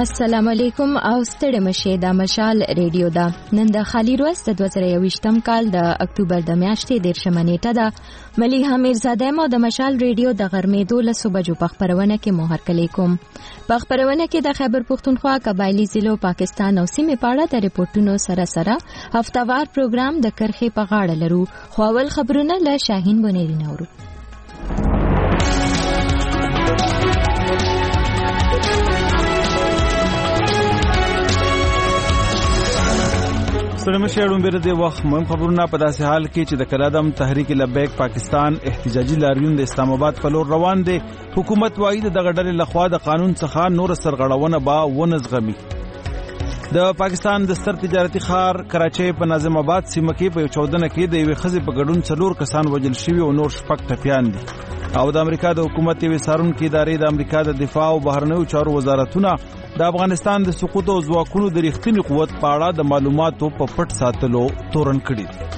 السلام علیکم او ستړي مشه د مشال ریډیو دا نن د خالی روز د 2023م کال د اکتوبر د میاشتې 13 نیټه ده مليحه میرزاده مو د مشال ریډیو د غرمې 12 بجو په خبرونه کې مهر کلی کوم په خبرونه کې د خیبر پختونخوا قبایلی ضلعو پاکستان او سیمې په اړه د ریپورتونو سره هفتوار پروګرام د کرخې په غاړه لرو خو اول خبرونه له شاهین بنيري نورو سره مشهورون بیره د وخت مهم خبرونه په داسې حال کې چې د کلادم تحریک لبیک پاکستان احتجاجي لاریون د اسلام آباد په لور روان دي حکومت وايي د غډلې لخوا د قانون څخه نور سرغړونه با ونزغمي د پاکستان د ستر تجارتي ښار کراچۍ په ناظم آباد سیمه کې په 14 کې د یوې خزې په ګډون 4 کسان وژل شوي او نور شپږ ټپیان دي او د امریکا د حکومت یوې څارونکو ادارې د امریکا د دفاع او بهرنیو چارو وزارتونه د افغانستان د سقوط او ځواکونو د ریښتینی قوت په اړه د معلوماتو په پټ ساتلو تورن کړي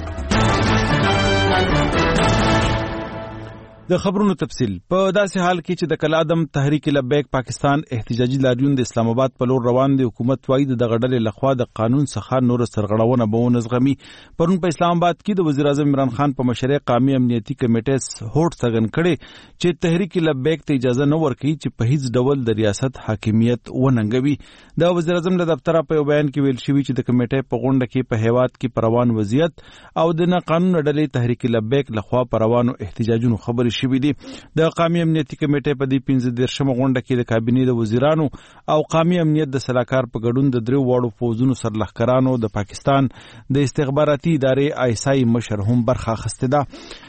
د خبرونو تفصیل په داسې حال کې چې د کلادم تحریک لبیک پاکستان احتجاجي لاریون د اسلام آباد په لور روان دي حکومت وايي د غډلې لخوا د قانون څخه نور سرغړونه به ونزغمي پرون په اسلام آباد کې د وزیر اعظم عمران خان په مشرۍ قومي امنیتي کمیټې هوټ څرګند کړي چې تحریک لبیک ته اجازه نه ورکړي چې په هیڅ ډول د ریاست حاکمیت وننګوي د وزیر اعظم له دفتر په بیان کې ویل شوی چې د کمیټې په غونډه کې په هیواد کې پروان وضعیت او د نه قانون ډلې تحریک لبیک لخوا پروانو احتجاجونو خبري شوې دي د قومي امنیتي کمیټې په دې 15 غونډه کې د کابینې د وزیرانو او قومي امنیت د سلاکار په ګډون د درو وړو فوجونو سرلښکرانو د پاکستان د استخباراتي ادارې آیسای مشر هم برخه اخیسته ده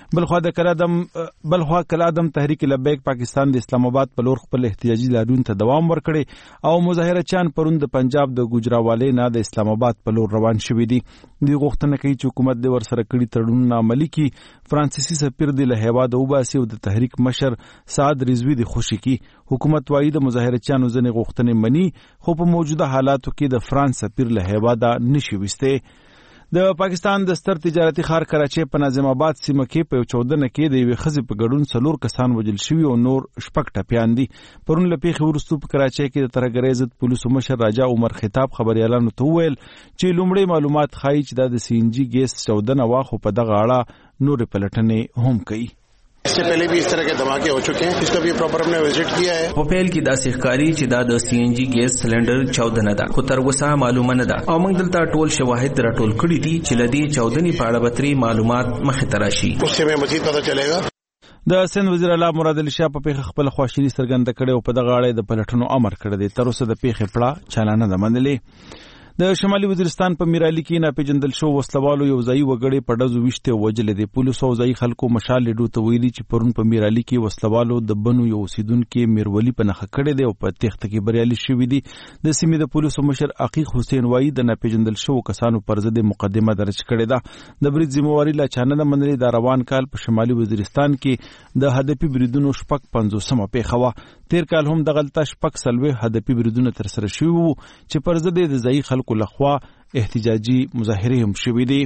بلخوا کلادم تحریک لبیک پاکستان د اسلام آباد په لور خپل احتجاجي لاریون ته دوام ورکړي او مظاهره چان پرون د پنجاب د ګوجراوالۍ نه د اسلام آباد په لور روان شوي دي دوی غوښتنه کوي چې حکومت د ورسره کړي تړونونه عملي کړي فرانسیسي سفیر د له هیواده وباسي او د تحریک مشر سعد رضوی د خوشي کی حکومت وايي د مظاهره چانو ځنې غوښتنې مني خو په موجوده حالاتو کې د فرانس سفیر له هیواده نشي وسته د پاکستان د ستر تجارتي ښار کراچۍ په ناظم آباد سیمه کې په 14 کې د یوې خزې په ګډون 4 کسان وژل شوي او نور شپږ ټپیان دي پرون له پیښې وروسته په کراچۍ کې د ترهګرۍ ضد پولیسو مشر راجا عمر خطاب خبريالانو ته وویل چې لومړی معلومات ښایي چې د سی ان جی ګیس چودنه واخو په دغه اړه نور پلټنې هم کوي इससे पहले भी इस तरह के धमाके हो चुके हैं इसका भी प्रॉपर हमने विजिट किया है په پیل کې دا سیخکاری چې دا د سی ان جی ګیس سلندر چودنه ده خو تر اوسه معلومه نه ده او موږ دلته ټول شواهد راټول کړي دي چې لدی چودنې په اړه بتري معلومات مخې ته راشي उससे में मزید पता चलेगा د سند وزیر اعلی مراد علي شاه په پیښه خپل خواشینی څرګنده کړې او په دغه اړه د پلټنو امر کړی دی تر اوسه د پیښې پړه چالانه ده منلې د شمالي وزیرستان په میرالي کې ناپېژندل شو وسلوالو یو ځای وګړي په ډزو وشته وجل دي پولیسو او ځای خلکو مشال لیډو ته ویلي چې پرون په میرالي کې وسلوالو د بنو یو اوسیدونکو میرولی په نخښه کړی دی او په تخت کې بریالي شوی دی د سیمې د پولیسو مشر عقیق حسین وایي د ناپېژندل شو کسانو پر ضد مقدمه درج کړې ده د برید ذمہواری لا چانه منلې د روان کال په شمالي وزیرستان کې د هدفي بریدونو شپږ 50 پیښه تیر کال هم د غلطه شپږ سلوي هدفي بریدونه تر سره شوي وو چې پر ضد د ځای خلکو لخوا احتجاجي مظاهره هم شوې دي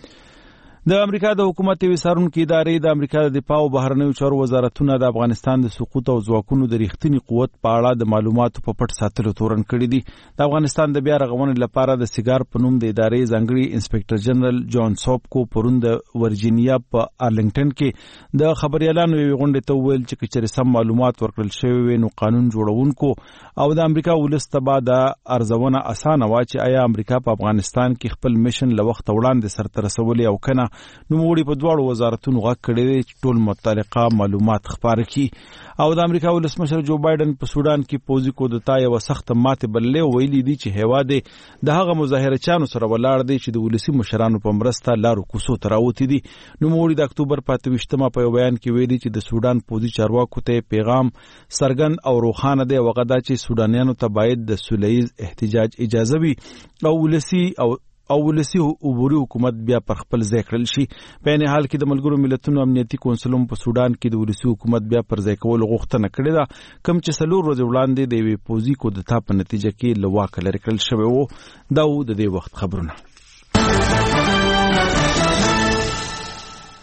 د امریکا د حکومت یوې څارونکو ادارې د امریکا د دفاع او بهرنیو چارو وزارتونه د افغانستان د سقوط او ځواکونو د ریښتینی قوت په اړه د معلوماتو په پټ ساتلو تورن کړي دي د افغانستان د بیا رغونې لپاره د سیګار په نوم د ادارې ځانګړي انسپکټر جنرال جان سوپکو پرون د ورجینیا په ارلنګټن کې د خبريالانو یو غونډه ته ویل چې کچره سم معلومات ورکړل شوی نو قانون جوړونکو او د امریکا ولستبا د ارزونه اسانه وا چې آیا امریکا په افغانستان کې خپل میشن له وخت وړاندې سرته رسولي او کنه نو موږ په دواړو وزارتونو غږ کړی چې ټول متعلقه معلومات خبر کړي او د امریکا ولسمشر جو بایدن په سودان کې پوزي کودتا یو سخت ماته بللې ویلي دي چې هیواد د هغه مظاهره چانو سره ولاړ دي چې د ولسی مشرانو په مرسته لارو کوسو تراوتی دي نو موږ د اکتوبر 28 په بیان کې ویلي چې د سودان پوزي چارواکو ته پیغام سرګند او روخانه دی وغدا چې سودانیانو ته باید د سولهییز احتجاج اجازه وي او ولسی عبوري حکومت بیا پر خپل ځای کړل شي په ان حال کې د ملګرو ملتونو امنیتي کونسل په سودان کې د ولسی حکومت بیا پر ځای کول غوښتنه کړې ده کوم چې سلور ورځې وړاندې د وی پوزي کودتا په نتیجه کې لواک لري کړل شوی وو دا د دې وخت خبرونه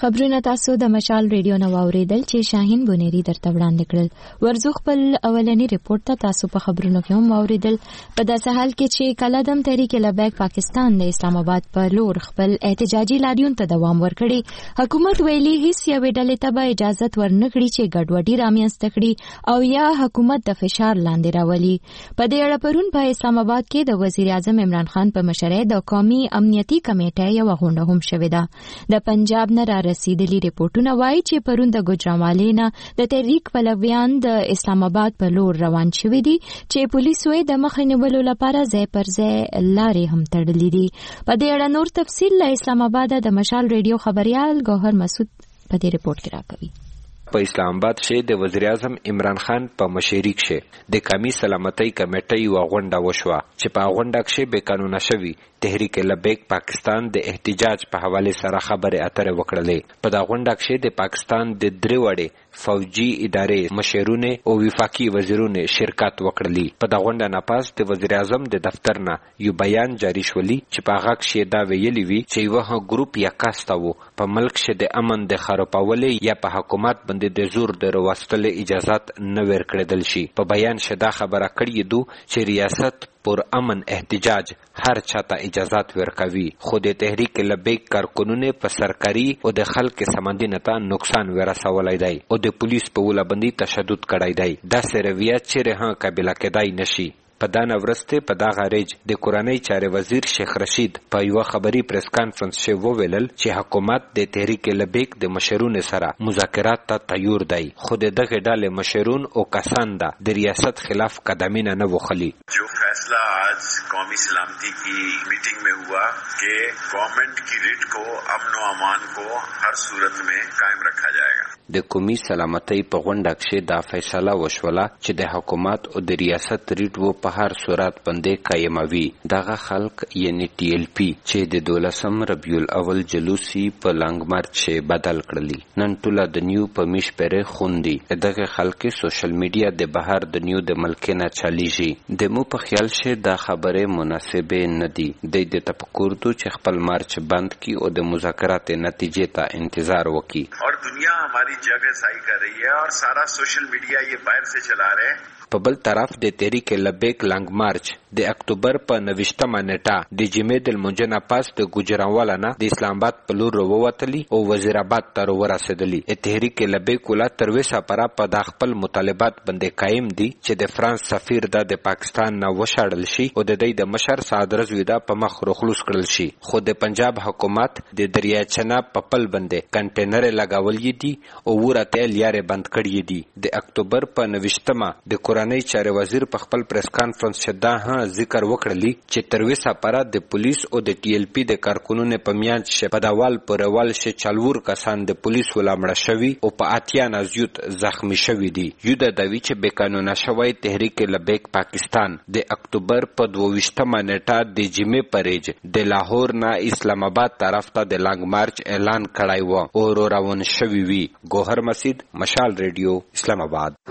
خبرونه تاسو د مشال ریډیو نو اوریدل چې شاهین بونيري درته وړاندې کړل. ورزو خپل اولنی ریپورت ته تاسو په خبرونو کې هم اوریدل. په داسې حال کې چې کلادم تحریک لبیک پاکستان د اسلام آباد په لور خپل احتجاجي لاریون ته دوام ورکړي. حکومت ویلي هیڅ یوې ډلې ته به اجازه ورنکړي چې ګډوډي رامنځته کړي او یا حکومت د فشار لاندې راولي. په دې اړه پرون په اسلام آباد کې د وزیر اعظم عمران خان په مشرۍ د قومي امنیتي کمیټې یو غونډه هم شوې ده. د پنجاب نه رسیدلي ریپورتونه وایي چې پرون د ګوجرانوالۍ نه د تحریک پلویان د اسلام آباد په لور روان شوي دي چې پولیسو د مخې نیولو لپاره ځای پر ځای لارې هم تړلې دي. په دې اړه نور تفصیل له اسلام آباد د مشال ریډیو خبريال ګوهر مسعود په دې ریپورت کې راکوي. په اسلام آباد کې د وزیر اعظم عمران خان په مشرۍ کې د قومي سلامتۍ کمیټې یو غونډه وشوه چې په غونډه کې به قانون شوی تحریک لبیک پاکستان د احتجاج په حواله سره خبرې اترې وکړلې. په دا غونډه کې د پاکستان د درې وړې فوجي ادارې مشرونه او وفاقي وزیرونه شرکت وکړلې. په دا غونډه نه پاس د وزیر اعظم د دفتر نه یو بیان جاری شولي چې په هغه کې دا ویلي وی چې یو ګروپ یا کاستو په ملک کې د امن د خرابولې یا په حکومت باندې د زور د وروستلو اجازهات نه ورکړل شي. په بیان شدا خبره کړې دو چې ریاست پر امن احتجاج هر چاته اجازهات ورکوي، خو د تحریک لبیک کارکونونه په سرکاري او د خلک سمندینه ته نقصان ورسولای دی او د پولیس په ولابندي تشدد کړای دی. دا سرویه چې رها قابل کېدای نشي. په دانه ورسته په دا غریج د کورنۍ چارې وزیر شیخ رشید په یو خبري پریس کانفرنس کې وویل چې حکومت د تحریک لبیک د مشرونو سره مذاکرات ته تیار دی، خو دغه ډلې مشرون او کسان د ریاست خلاف قدمونه نه وخلی. جو فیصلہ آج قومی سلامتی کی میٹنگ میں ہوا کہ گورنمنٹ کی ریٹ کو امن و امان کو ہر صورت میں قائم رکھا جائے گا. د قومي سلامتۍ په غونډه کې دا فیصله وشوله چې د حکومت او د ریاست ریټ وو په هر صورت باندې قائموي. دغه خلک یعنی ټي ال پی چې د 12 ربیع الاول جلوسي په لانګ مارچ بدل کړلی. نن ټول د نیو په میش پرې خوندي. دغه خلک سوشل میډیا د بهر د نیو د ملک نه چاليږي. د مو په خیال شه دا خبره مناسبه نه دي. د تفکر تو چې خپل مارچ بند کی او د مذاکرات نتیجې ته انتظار وکي. اور دنیا ہماری جگہ سائی کر رہی ہے اور سارا سوشل میڈیا یہ باہر سے چلا رہے ہیں. په بل طرف د تحریک لبیک لانګ مارچ د اکتوبر په 29مه نیټه د جمعې د منځنه پاس د ګوجرانوالا نه د اسلام آباد په لور وروتلی او وزیر آباد ته ورسېدلی. تحریک لبیک ولا تر وسه پر په خپل مطالبات باندې قائم دي چې د فرانس سفیر د پاکستان نه وشاړل شي او د د مشر سعد رضوی دا په مخ خلوص کړل شي. خو د پنجاب حکومت د دریاچنا په پل باندې کنټینر لګاولې دي او ورته لارې بند کړې دي. د اکتوبر په 29مه د کورنۍ چارې وزیر په خپل پریس کانفرنس شدا ذکر وکړلی چې تر وسه پر د پولیس او د ټي ال پی د کارکونونو په میانج شپداوال پرول ش چالور کسان د پولیس ولامړه شوی او په اتیا نازیوت زخمی شوی دي. یو د دوی چې به قانون شوی تحریک لبیک پاکستان د اکتوبر په 22مه نیټه د جمعې پرېج د لاهور نه اسلام آباد طرف ته د لانګ مارچ اعلان کړای و او روان شوی وی. ګوهر مسعود، مشال ریډیو، اسلام آباد.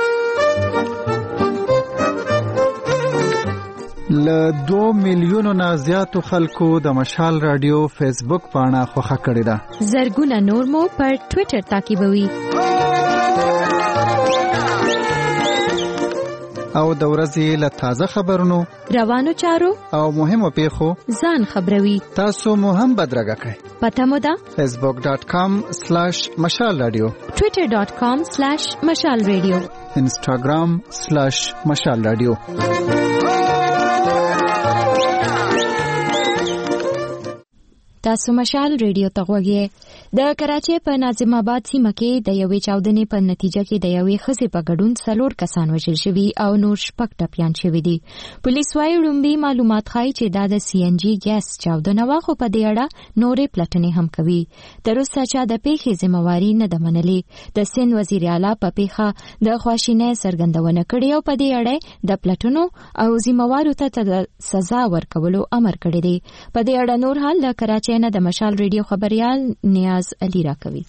ل 2 میلیونو نه زیاتو خلکو د مشال رادیو فیسبوک پاڼه خوښه کړې ده. زرګونه نور مو پر ټوئیټر تعقیبوي او د ورځې له تازه خبرونو، روانو چارو او مهمو پیښو ځان خبروي. تاسو مو هم بدرګه کړئ. پته مو ده facebook.com/مشال رادیو، twitter.com/مشال رادیو، instagram/مشال رادیو. تاسو مشال ریډیو ته غوږی. د کراچۍ په ناظم آباد سیمه کې د یوې چاودنې په نتیجه کې د یوې ښځې په ګډون 4 کسان وژل شوي او نور 6 ټپیان شوي دي. پولیس وايي لومړی معلومات ښایي چې دا د سی ان جی ګیس چاودنه وه، خو په دې اړه نورې پلټنې هم کوي. تر اوسه چا د پیښې ذمہواري نه ده منلې. د سند وزیر اعلی په پیښه د خواشینۍ څرګندونه کړې او په دې اړه د پلټنو او ذمہوارو ته سزا ورکولو امر کړی دی. په دې اړه نور حال د کراچۍ نه د مشال ریډیو خبريال نیاز علي راکوي.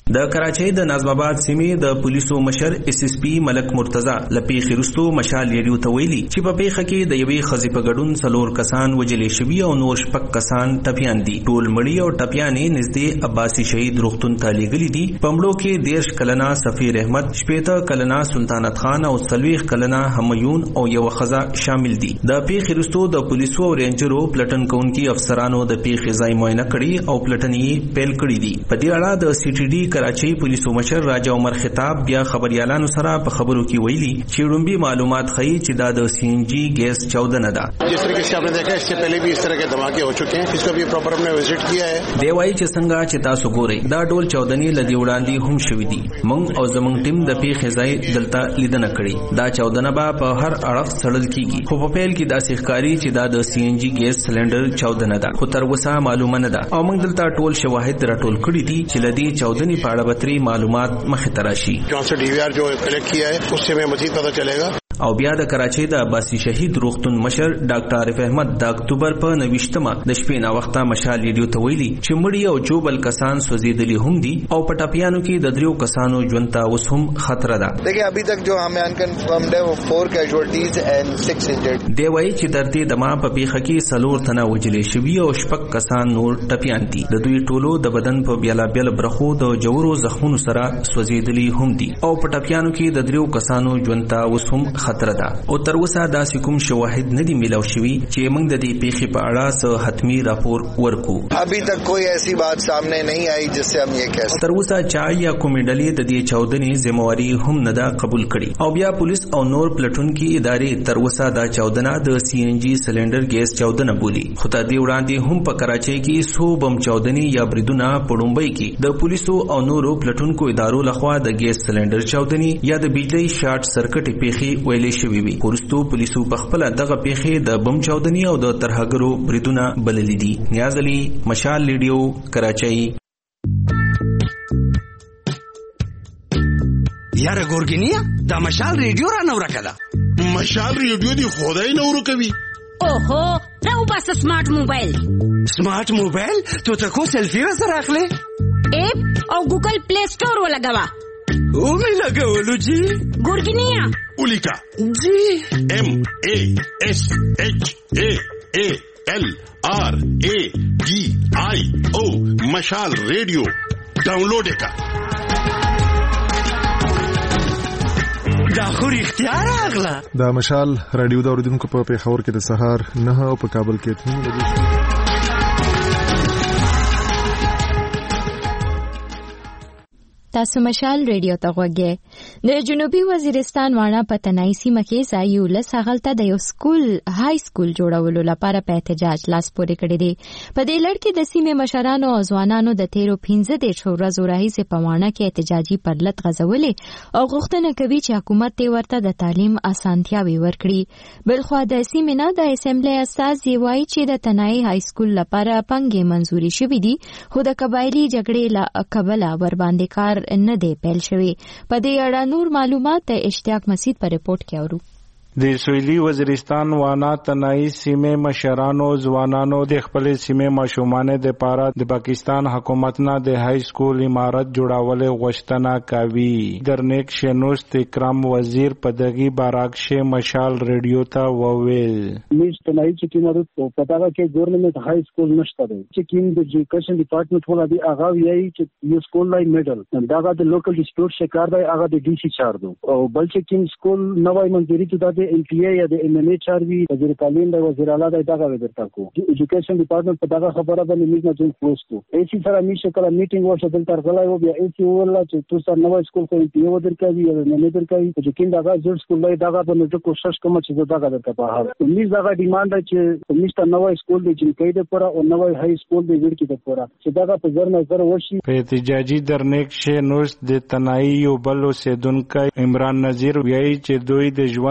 د کراچۍ د نظم آباد سیمې د پولیسو مشر SSP ملک مرتضی لپی خرستو مشال ریډیو ته ویلي چې په پیښه کې د یوې خزې په ګډون 4 کسان وجلې شوي او نور 6 کسان ټپیان دي. ټول مړي او ټپیانې نږدې عباسي شهید روغتون ته لیږلي دي. په مړو کې 13 کلنه سفیر احمد، 18 کلنه سلطنت خان او 40 کلنه همایون او یو خزه شامل دي. د پیښې خرستو د پولیسو او رینجرو پلټن کوونکي افسرانو د پیښې ځای معاینه کړي او پلټن یې پیل کړي دي. په دې اړه د CTD کراچۍ پولیسو مشر راجا عمر خطاب بیا خبريالانو سره په خبرو کې ویلي چې وړاندې معلومات ښيي چې دا د CNG ګیس چاودنه ده. जिस तरीके से आपने देखा इससे पहले भी इस तरह के धमाके हो चुके हैं. इसको भी प्रॉपर हमने विजिट किया है. دی وايي چې څنګه چې تاسو ګورئ دا ډول چاودنې لدی وړاندې هم شوې دي. موږ او زموږ ټیم د پیښې ځای دلته لیدنه کړې. دا چاودنه به په هر اړخ څړل کیږي. خو په پیل کې داسې ښکاري چې دا د CNG ګیس سلندر چاودنه ده. خو تر اوسه معلومه نه ده او موږ دلته ټول شواهد راټول کړي دي چې لدی چاودنې په اړه معلومات مخې ته راشي. DVR जो कलेक्ट किया है उससे हमें मजीद पता चलेगा. او بیا د کراچۍ د عباسي شهید روغتون مشر ډاکټر عارف احمد د اکتوبر په 29مه د شپې نا وخته مشال ریډیو ته ویلي چې مړي او جوبل کسان سوځېدلي هم دي او په ټپیانو کې د 3 کسانو ژوند ته اوس هم خطر ده. देखिए अभी तक जो हमें अनकन्फर्म्ड है वो 4 कैजुअल्टीज एंड 6 इंजर्ड. دی وايي چې د دې دمه په پیښه کې 4 تنه وجلې شوي او 6 کسان نور ټپیان دي. د دوی ټولو د بدن په بیلابیل برخو د جوړو زخمونو سره سوځېدلي هم دي او په ټپیانو کې د 3 کسانو ژوند ته اوس هم خطر ده. او تر اوسه داسې کوم شواهد نه دي ملاو شوي چې موږ د دې پیښې په اړه څه حتمی راپور ورکو. ابھی تک کوئی ایسی بات سامنے نہیں آئی جس سے ہم یہ کہہ سکیں. تر اوسه چا یا کومې ډلې د دې چاودنې ذمہواری هم نه ده قبول کړي او بیا پولیس او نور پلټونکي ادارې تر اوسه دا چاودنه د CNG سلندر ګیس چاودنه بولي. خو تر دې وړاندې هم په کراچۍ کې 100 بم چاودنې یا بریدونه په لومبۍ کې د پولیسو او نورو پلټونکو ادارو لخوا د ګیس سلندر چاودنې یا د بجلی شارټ سرکټ پیښې ویلې شوې وي. پرستو پولیسو په خپل دغه پیښې د بم چاودنې او د ترهګرو بریدونه بللي دي. نیاز علي، مشال ریډیو، کراچۍ. یاره ګورګینیا دا مشال ریډیو را نو راکړه. مشال ریډیو دی خدای نو ورکوي. اوهو راو بس سمارټ موبایل. سمارټ موبایل تو ته کو سیلفي سره اخلي؟ اپ او ګوګل پلی سٹور ولګوا. او مې لګولو جی. ګورګینیا اولیکا جی MASHALRADIO مشال ریڈیو ډاونلوډ کا. دا خو اختیار اغلا. دا مشال رادیو د اوریدونکو په پیښور کې د سهار 9 او په کابل کې 3 بجې. تاسو مشال ریډیو ته غوږی. د جنوبي وزیرستان وانا په تنای سیمه کې ځای ولس هغلته د یو سکول های سکول جوړولو لپاره په احتجاج لاس پورې کړی دی. په دې لړ کې د سیمې مشرانو او ځوانانو د 13 ورځو راهیسې په وانا کې احتجاجي پرلط غځولې او غوښتنه کوي چې حکومت ته ورته د تعلیم اسانتیاوي ورکړي. بلخوا د سیمې نه د اسمبلی استازي وایي چې د تنای های سکول لپاره پنګې منزوري شوې دي خو د قبایلی جګړې له کبله ور باندې کار نه دی پیل شوی. په دې اړه نور معلومات د اشتیاق مسعود په ریپورت کې اورو. د سویلي وزیرستان وانا تنائی سیمې مشرانو ځوانانو د خپل سیمې ماشومانو د پاره د پاکستان حکومت نه د های سکول امارت جوړولو غوښتنه کوي. درنیک شنوست اکرام وزیر په دغه بارکشه مشال ریډیو ته وویل میز تنائی چې کیمارت په دغه کې ګورنمنت های سکول نشته دی چې کیم د ایجوکیشن ډپارټمنټ ولا دی هغه ویایي چې یو سکول لای میډل دغه د لوکل ډسپیوټ شکار دی هغه د DC چار دو او بل چې کیم سکول نوای منځري ته د MPA یا د MMA چاروي وزیر تعلیم د وزیر اعلی د دغه ورته کو ایجوکیشن ډپارټمنټ په دغه خبره باندې میز نه جوړ پوسټو ایسی سره میشه کله میټینګ ورشه دلته غلای و بیا ایسی ولا چې تاسو نوې سکول کو MPA ودر کوي یا منیجر کوي چې کیند هغه جوړ سکول لای دغه باندې کوشش کوم چې دغه درته په حال میز دغه ډیماند چې میشته نوې سکول دی چې کېده پر او نوې های سکول دی ورکی د پورا چې دغه په ځر نظر وشي. په احتجاجي درنیک شنوست د تنائی یو بل اوسیدونکو عمران نذیر وایي چې دوی د ژوند بنیاد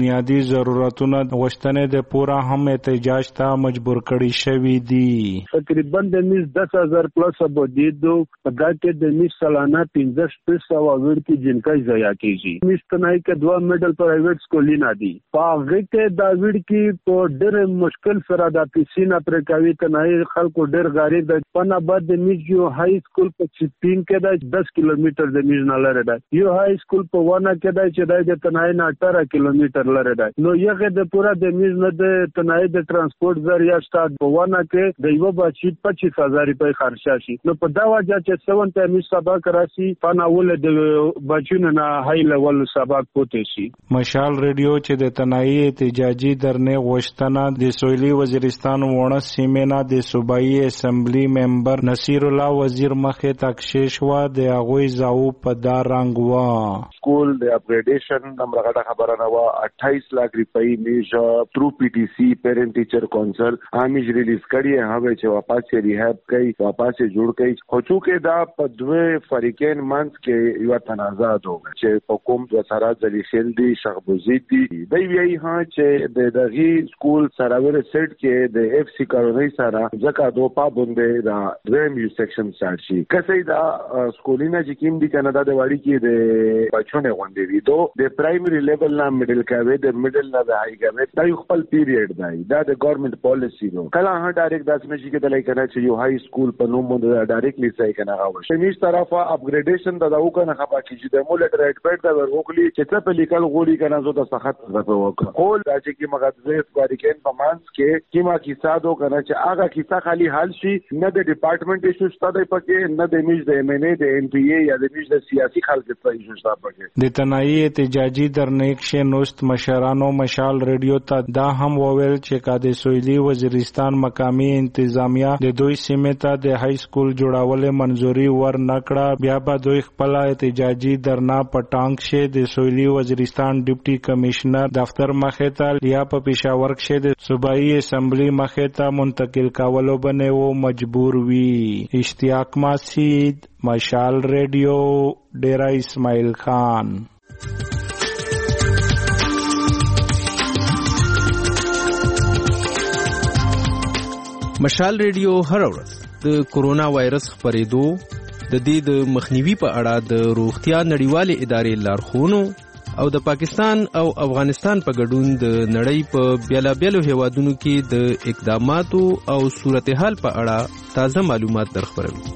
بنیادی ضرورتونو غوښتنې د پورا هم احتجاج ته مجبور کړي شوی دي. تقریبا د میز 10,000 پلس ابودیدو په دا کې د میز سالانه 15% وګړي کې جنکای ضایع کیږي. میز تنای کې 2 میډل پرایویټ سکولونه دي. په هغه کې دا وړ کې په ډېر مشکل سره د پیسینا پر کوي تنای خلکو ډېر غریب د پناباد د میز یو های سکول په چپین کې د 10 کیلومتر د میز نه لره ده. یو های سکول په ونه کې د چې د تنای نه 18 کیلومتر لره ده. نو یغه د پورا د میز نه د تنای د ترانسپورت ذریعہ سٹارټ په ونه کې د یو بچی 25,000 روپۍ خرچ شي. نو په دا وجه چې 70 میز سبق راسي پناول د بچونو نه های لیول سبق پوتې شي. مشال ریډیو چې د تنای احتجاجي درنه غوښتنه د سویلي وزیرستان وونه سیمه د صوبایي اسمبلی ممبر نصیر الله وزیر مخه تکشیش وا د هغه زاو په دار رنگ وا سکول د اپګریډیشن نمبرغه خبره نه وا 28 لک روپۍ میج تھرو پی ټی سی پیرنٹ ټیچر کونسل امیج ریلیز کړي هغه چې واپس ریهاب کوي واپس جوړ کوي خو چې دا په دوه فریقین منځ کې یو تنازع دوه چې حکومت د سره ځلې خل دي شخبوزید دي دی وی ها چې د دغه سکول سراور سیټ کې د اف سی کارونی سره ځکه دوه پابندې دا دریم یو سیکشن سټارټ شي کسې دا سکولینه چې کیم دي کنه دا د وړي کې د بچونه غونډې وي دو د پرایمري لیول نه میډل کاوي د میډل نه د هاي کاوي دا یو خپل پیریډ دی دا د ګورنمنت پالیسی نو کله هغه ډایرکټ داس نشي کېدل کنه چې یو هاي سکول په نوم باندې ډایرکټلی ځای کنه راوړي شمیش طرفه اپګریډیشن دا و کنه خپل کې د مولټ رائټ پټ دا ورغلی چې څه په لیکل غوړي کنه زو د سخت غته وکړه خو دا چې کی مغازه فاریکین په مانس کې کیما کیسه دو کنه چې هغه کیسه خالی حل شي نه د ډپارټمنټ ایشو ستاسو پکې نه د میج د MNA د NPA یا د میج د سیاسي خلک په ایشو ستاسو پکې د تنایی احتجاجي درنیک شه نوست مشرانو مشال ریډیو ته دا هم وویل چې کاده سویلي وزیرستان مقامی انتظامیه د دوی سیمه ته د های سکول جوړاولې منځوري ور نکړه بیا به دوی خپل احتجاجي درنا پټانګ شه د سویلي وزیرستان ډیپټي کمشنر دفتر مخه ته یا په پېښور کې د صوبایي اسمبلی مخه ته منتقل کولو بنه و مجبور وی. اشتیاق ماسید مشال ریډیو ډیرا اسماعیل خان. مشال ریډیو هر ورځ د کورونا وایرس خپرېدو د دې د مخنیوي په اړه د روغتیا نړیوالې ادارې لارښوونو او د پاکستان او افغانستان په ګډون د نړۍ په بیلابیلو هیوادونو کې د اقداماتو او صورتحال په اړه تازه معلومات درخبروي.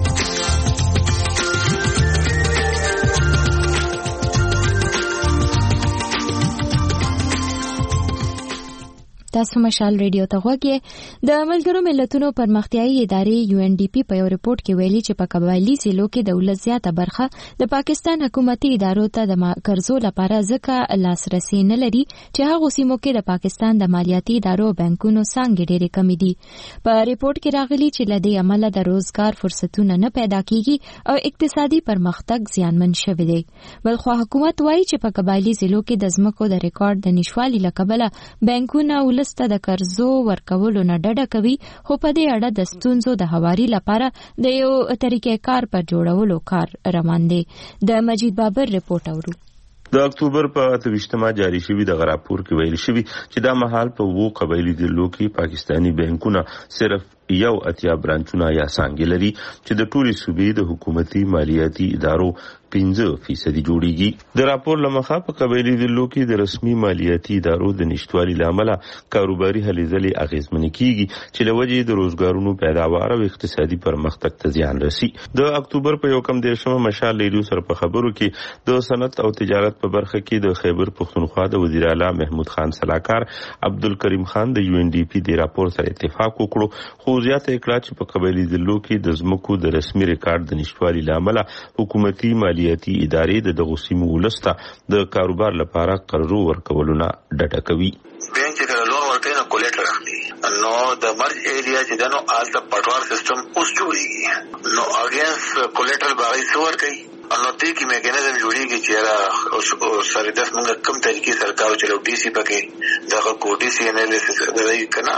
تاسو مشال ریډیو ته غوږی د ملګرو ملتونو پرمختیایي ادارې UNDP په یو ریپورت کې ویلي چې په قبایلی ضلعو کې د ولس زیاته برخه د پاکستان حکومتي ادارو ته د قرضو لپاره ځکه لاسرسي نه لري چې هغه سیمو کې د پاکستان د مالیاتي ادارو بانکونو څنګه ډېرې کمی دي. په ریپورت کې راغلي چې لدې عمله د روزګار فرصتونه نه پیدا کیږي او اقتصادي پرمختګ زیانمن شوی دی. بلخو حکومت وایي چې په قبایلی ضلعو کې د ځمکو د ریکارډ د نشوالي له کبله بانکونه ولسته د قرضو ورکولو نه ډډه کوي خو په دې اړه د ستونزو د هواري لپاره د یو طریقې کار پر جوړولو کار روان دی. د مجید بابر رپورټ اورو. د اکتوبر په 28 جاری شوی د غراپور کې ویل شوی چې دا مهال په وو قبایلی ضلعو کې پاکستانی بانکونه صرف یو اتیا برانچونه یا څنګه لري چې د ټولي صوبې د حکومتي مالیاتي ادارو 15% جوړیږي. د راپور لمخه په قبایلی ضلعو کې د رسمي مالیاتي ادارو د نشټوالي لامل کاروباري هلې ځلې اغیزمن کیږي چې لوجې د روزګارونو پیداوار او اقتصادي پرمختګ ته زیان رسي. د اکتوبر په 1 مشال ریډیو سره په خبرو کې د صنعت او تجارت په برخه کې د خیبر پختونخوا د وزیر اعلی محمود خان صلاحکار عبدالکریم خان د UNDP د راپور سره اتفاق وکړو خو زیاته کړه چې په قبایلی ضلعو کې د ځمکو د رسمي ریکارډ د نشټوالي لامل حکومتي مالیاتي ادارې د دغه سیمو ولسته د کاروبار لپاره قرضو ورکولو نه ډډه کوي. بینک چې کله لون ورکوي نو کولیټر اخلي نو د مرج ایریا چې دنو آل د پټوار سیستم اوس جوړیږي نو اگینس کولیټر باغی سور کوي نو دې کې میکانیزم جوړیږي چې را سره د موږ کم طریقې سرکار چلو ډي سي پکې دغه کو ډي سي انالیسس دغه کنا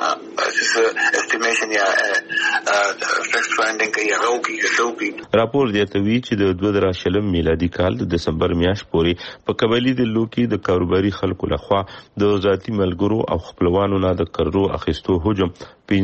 استیمیشن یا فیکس فایندینګ کوي هغه کې راپور دی ته چې د 2020 میلادي کال د دسمبر میاشت پورې په قبایلی د لوکي د کاروباري خلکو لخوا د ذاتی ملګرو او خپلوانو نه د قرضو اخیستو حجم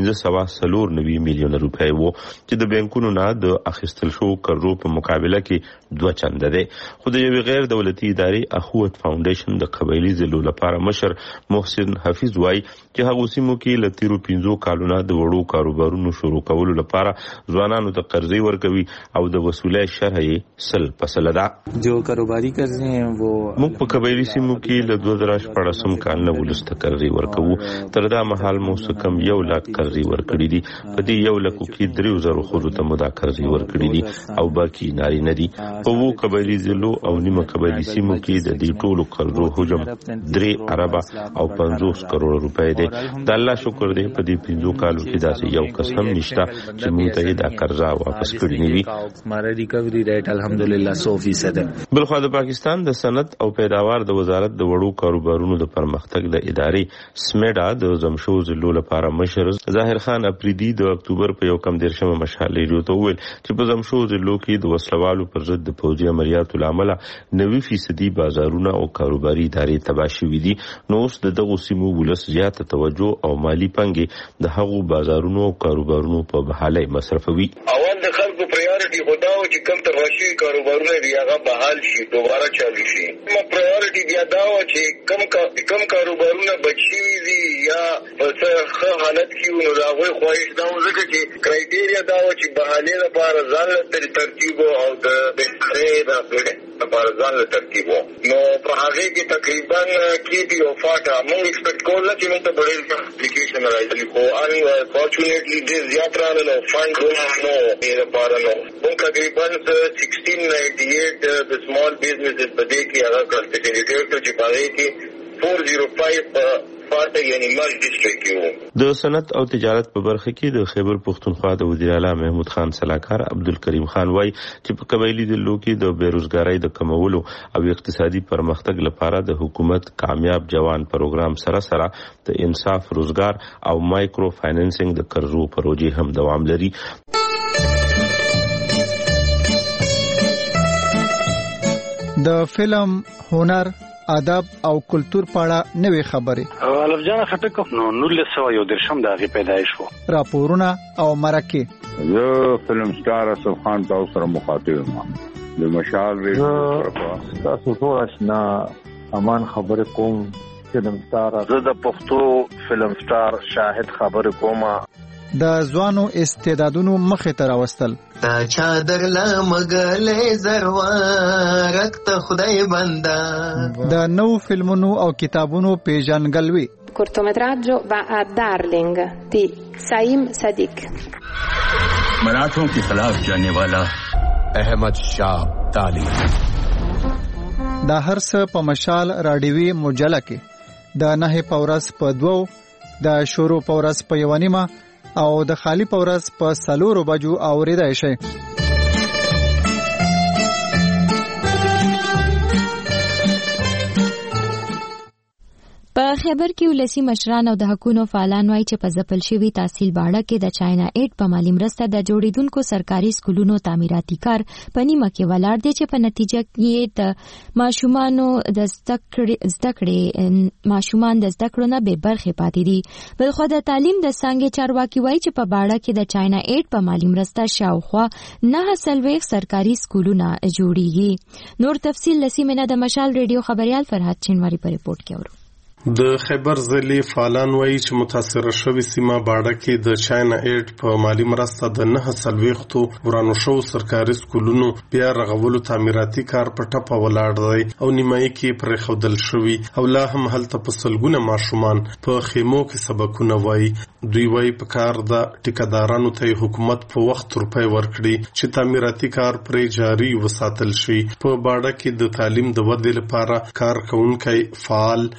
15.4 میلیون روپۍ وو چې د بانکونو نه د اخیستل شو قرضو په مقابله کې 2 چنده ده. خو د یو غیر دولتي ادارې اخوت فاونډیشن د قبایلی ضلعو لپاره مشر محسن حفیظ وایي چې هغه سیمو کې لتیرو 15 کالونه د وړو کاروبارونو شروع کولو لپاره ځوانانو ته قرضې ورکوي او د وصولۍ شرح یې 100% ده. جو کاروباری قرضې ہیں وہ موږ په قبایلی سیمو کې له 2014 کال نه ولسته قرضې ورکوو. تر دا مهال مو کم 1 لک قرضې ورکړي دي. په دې 1 لک کې 3000 خود ته مدا قرضې ورکړي دي او باقي ناری نه دي. په وو قبایلی ضلعو او نیمه قبایلی سیمو کې د دې ټولو قرضو حجم 3 ارب او 50 کروڑ روپۍ دی. د الله شکر دی په دې 15 کالو کې داسې یو کس هم نشته چې موږ ته دا قرضه واپس کړی نه وي. ہمارا ریکوری ریٹ الحمدللہ 100% ہے. بلخو د پاکستان د صنعت او پیداوار د وزارت د وړو کاروبارونو د پرمختګ د ادارې سمیډا د زمشو ضلعو لپاره مشر ظاهر خان اپریدي د اکتوبر په 1 مشال ریډیو ته وویل چې په زمشو ضلعو کې د وسلوالو پر ضد د پوځي عملیاتو لامل 90% بازارونه او کاروباري ادارې تباه شوې دي. نو اوس دغه سیمو ولس زیاته توجه او مالی پنګي د هغو بازارونو او کاروبارونو په بحالۍ مصرفوي. اول د خلکو پرایورټي خدا او چې کم تراشي کاروبارونه دی هغه بحال شي دوباره چالو شي. نو پرایورټي بیا دا و چې کم کاروبارونه بچي دي یا په ښه حالت کې نو دا غوي خواهش دا وزګه چې کرایټیریا دا و چې بحالي لپاره ځان له ترتیب او د بهتري د لپاره ځان له ترتیب نو په هغه کې تقریبا کې دی او فاټا موږ ایکسپیکټ کوو چې موږ ته ډېر اپلیکیشن راځي خو ان فورچونټلی ډېر زیات راغله فاند نو د لپاره نو موږ تقریبا 1698 د سمال بزنسز په دې کې هغه کلټیویټر ته چې پاره کې 405 د صنعت او تجارت په برخه کې د خیبر پختونخوا د وزیر اعلی محمود خان سلاکار عبدالکریم خان وای چې په قبایلی ضلعو کې د بیروزګاری د کمولو او اقتصادي پرمختګ لپاره د حکومت کامیاب جوان پروګرام سره سره د انصاف روزګار او مایکرو فاینانسینګ د قرضو پروژې هم دوام لري. د فلم هنر ادب او کلچر پاړه نوې خبرې الف جان خټک نو 1910 د غي پیدایش وو راپورونه او مرکه زه فلم سٹار اسف خان تاسو سره مخاطب یم د مشال ریډیو تاسو ټول آشنا امان خبر کوم فلم سٹار زه د پښتو فلم سٹار شاهد خبر کوم د ځوانو استعدادونو مخه ته راوستل تا چادر لا مګلې زروا رکت خدای بندا د نو فلمونو او کتابونو پیژنګلوي cortometraggio va a Darling di Saim Sadiq. मराठों के खिलाफ जाने वाला अहमद शाह ताली. دا هر څه په مشال راډیوي مجله کې د 9 پورس په 2 د شروع پورس په 1 او د خالی پورس په 4 بجو اوریدای شي. په خیبر کې ولسی مشران او د حکومت فعالان وایي چې په ځپل شوی تحصیل باړه کې د چاینا ایډ په مالی مرسته د جوړیدونکو سرکاري سکولونو تعمیراتي کار په نیمه کې ولاړ دی چې په نتیجه کې د ماشومان د زده کړو نه به برخه پاتې دي. بلخو د تعلیم د څنګه چارواکي وایي چې په باړه کې د چاینا ایډ په مالی مرسته شاوخوا 9 سرکاري سکولونه جوړیږي. نور تفصیل لسیمنه د مشال ریډیو خبريال فرحت چنواری په ریپورت کې اورو. د خیبر ضلع فعالان وایي چې متاثره شوی سیمه باړه کې د چاینا ایډ په مالی مرسته د 9 ورانو شو سرکاري سکولونو بیا رغولو تعمیراتي کار په ټپه ولاړ دی او نیمایي کې پرې خودل شوی او لا هم هلته په سلګونه ماشومان په خیمو کې سبقونه وایي. دوی وایي په کار د ټیکدارانو ته حکومت په وخت روپۍ ورکړي چې تعمیراتي کار پرې جاري وساتل شي. په باړه کې د تعلیم د ودې لپاره کار کوونکي فعال ظاهر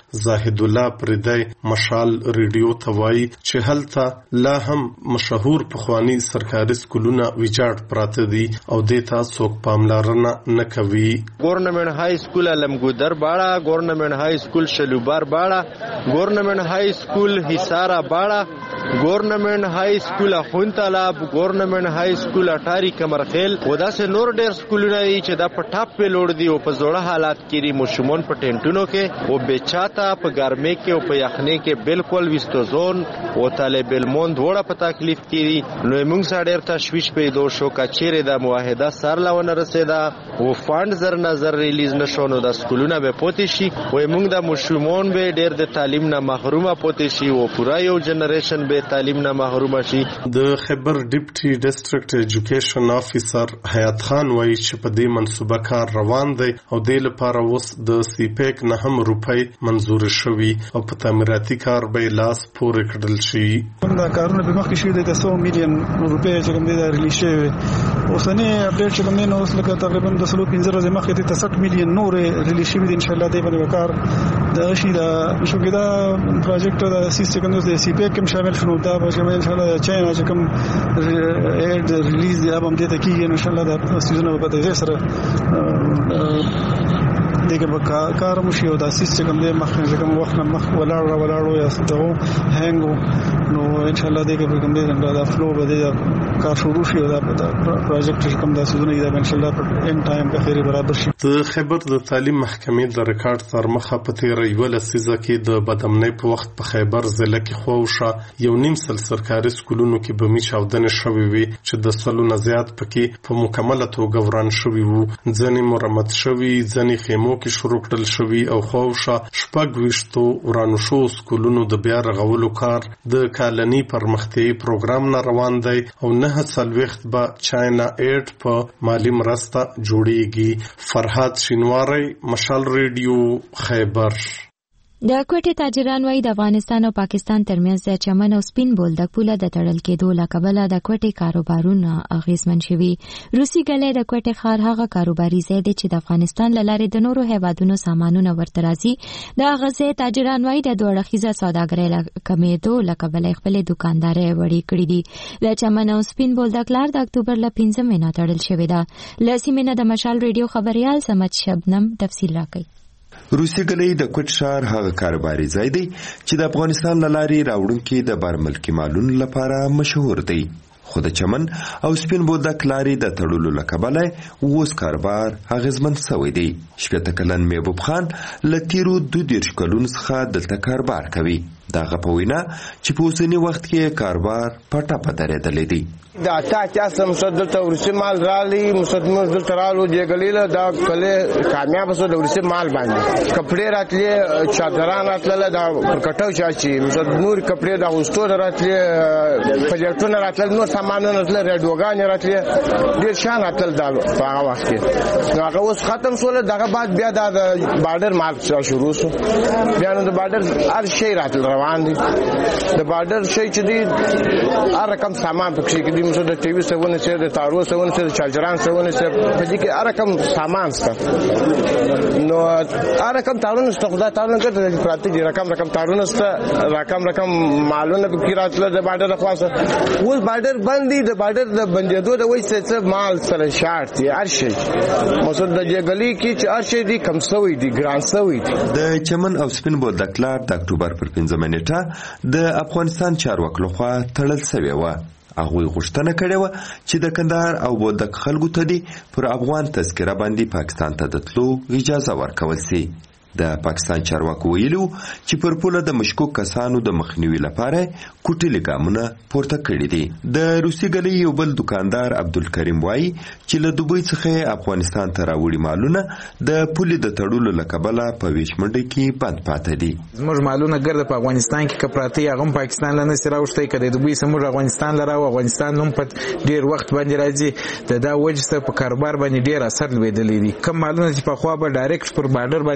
واحد الله پردی مشال ریډیو توای چې هلته لا هم مشهور پخوانی سرکاري سکولونه ویجاړ پراته دي او دیتا څوک پاملرنه نه کوي. گورنمنٹ ہائی اسکول علمگودر باڑا، گورنمنٹ ہائی اسکول شلوبار باڑا، گورنمنٹ ہائی اسکول حصارا باڑا، گورنمنٹ ہائی اسکول اخون تالاب، گورنمنٹ ہائی اسکول اٹاری کمرخیل و داسې نور ډېر سکولونه دي چې دا په ټاپ په لوړ دي او په زوړه حالات کې دي. مشمون په ټینټونو کې او بچاتا په ګرمۍ کې او په یخنۍ کې بالکل وستوزون او طالب المون دوړه په تکلیف کې دي. نو موږ سره ډېر تشویش پیدا شو کچېره د معاهده سر لونه رسیدا او فاند زر نظر ریلیز نشو نو د سکولونه به پوتې شي او موږ د مشمون به ډېر د تعلیم نه محرومه پوتې شي او پورا یو جنریشن به تعلیم نه محروم شي. د خیبر ډیپټي ډیسټریکټ ایجوکیشن افیسر حیات خان وایي چې په دې منصوبه کار روان دی او د لپاره اوس د سی پیک نه هم روپۍ منزور شوي او په تعمیراتي کار به لاس پورې کړل شي. دا کارونه په مخ کې شوي د 100 میلیون روپۍ چې کوم دی ریلیز شوی اوسنی اپډیټ چې کوم دی نو اوس لکه تقریبا د 15 ورځې مخکې د 60 میلیون نور ریلیز شوی دی. ان شاء الله دې باندې وکړ د شي دا شوګدا پروجیکټ د سیستم د سی پیک کې شامل شنو دا به ان شاء الله چاینا چې کوم اډ ریلیز دی هم دې ته کیږي ان شاء الله دا سیزن په دې سره دغه کار مشي او د سیستم دې مخه کوم وخت مخ ولاړو یا ستو هنګو نو ان شاء الله دغه کوم دې دا فلو به دې کار شروع شي او دا پروجیکټ چې کوم دا سیزن دی ان شاء الله په ان ټایم به خیر برابر شي. د خیبر د تعلیم محکمې د ریکارډ تر مخه په تیر یو لسیزه کې د بدامنۍ په وخت په خیبر ضلع کې خوښه یو نیم سل سرکاري سکولونو کې بمی چاودنې شوې وي چې د سلو نه زیات پکې په مکمله توګه وران شوي وو. ځینې مرمت شوي، ځینې خیمو کې شروع کړل شوي او خوښه شپږ ویشتو ورانو شو سکولونو د بیا رغولو کار د کالني پرمختیايي پروګرام نه روان دی او 9 به چاینا ایډ په مالی مرسته جوړیږي. فرحات شینواری، مشال ریډیو، خیبر. د کوټې تاجران وايي د افغانستان او پاکستان ترمنځ د چمن او سپین بولدک پوله د تړل کېدو له کبله د کوټې کاروبارونه اغیزمن شوي. روسي ګلې د کوټې ښار هغه کاروباري ځای دی چې د افغانستان له لارې د نورو هیوادونو سامانونه ورته راځي. د هغه ځای تاجران وايي د دوه اړخیزه سوداګرۍ له کمېدو له کبله خپلې دوکاندارۍ وړې کړې دي. د چمن او سپین بولدک لار د اکتوبر له 15 نه تړل شوې ده. له سیمې نه د مشال ریډیو خبريال سمت شبنم تفصیل راکوي. روسي ګلې د کوټ ښار هغه کاروباري ځای دی چې د افغانستان له لارې راوړونکي د بار ملکي مالونو لپاره مشهور دی. خو د چمن او سپین بولدک لارې د تړلو له کبله اوس کاروبار اغیزمن شوی دی. 18 کلن محبوب خان له تیرو 22 کلونو څخه دلته کاروبار کوي. دغه په وینا چې په اوسني وخت کې کاروبار په ټاپه درېدلی دی. دا تا سم صدلته ورسې مال رالی مصدمه دلته رالو جګلیله دا کله کامیاب شو د ورسې مال باندې کپڑے راتلې چادران راتله دا پرکټو چاچی مصدمور کپڑے دا وستو راتلې پجټونه راتله نو سامانونه راتله ریډوګان راتله ډیر شان راتل دا په هغه وخت کې نو هغه اوس ختم شول دغه بعد بیا دا بارډر مال شروع شو بیا نو د بارډر هر شی راتل روان دي د بارډر شی چې دی هر رقم سامان پکې کې مثلا د ټي وي سونه چې د تارو سونه چې د چارجران سونه چې په دې کې هر رقم سامان شته نو هر رقم تارونه شته خدای تعالی کې پراته دي رقم تارونه شته رقم مالونه په راتله د بارډر خاصه ول بارډر باندې د بارډر د بندیدو د وایي چې مال سره شارت دي هر شي مثلا د جګلی کې چې هر شي دي کم سوي دي ګران سوي دي. د چمن او سپین بولدک لار د اکتوبر پر 15 نیټه د افغانستان چارواکو لخوا تړل شوی و. هغوی غوښتنه کړې وه چې د کندهار او بولدک خلکو ته دې پر افغان تذکره باندې پاکستان ته د تلو اجازه ورکول سي. د پاکستان چارواکو ویلو چې پر پوله د مشکوک کسانو د مخنیوي لپاره کوټلي ګامونه پورته کړي دي. د روسي ګلې یو بل دکاندار عبدالکریم وایي چې له دوبۍ څخه افغانستان ته راوړي مالونه د پولې د تړلو له کبله په ویشمنډۍ کې بند پاتې دي. زموږ مالونه ګرده په افغانستان کې کپراتی هغه پاکستان له نسي راوښتي کړي دوبۍ سمور افغانستان لراو افغانستان هم په ډیر وخت باندې راځي دا وجه په کاروبار باندې ډیر اثر لویدلې دي. کوم مالونه چې په خوا به ډایرکټ پر بارډر باندې راکړل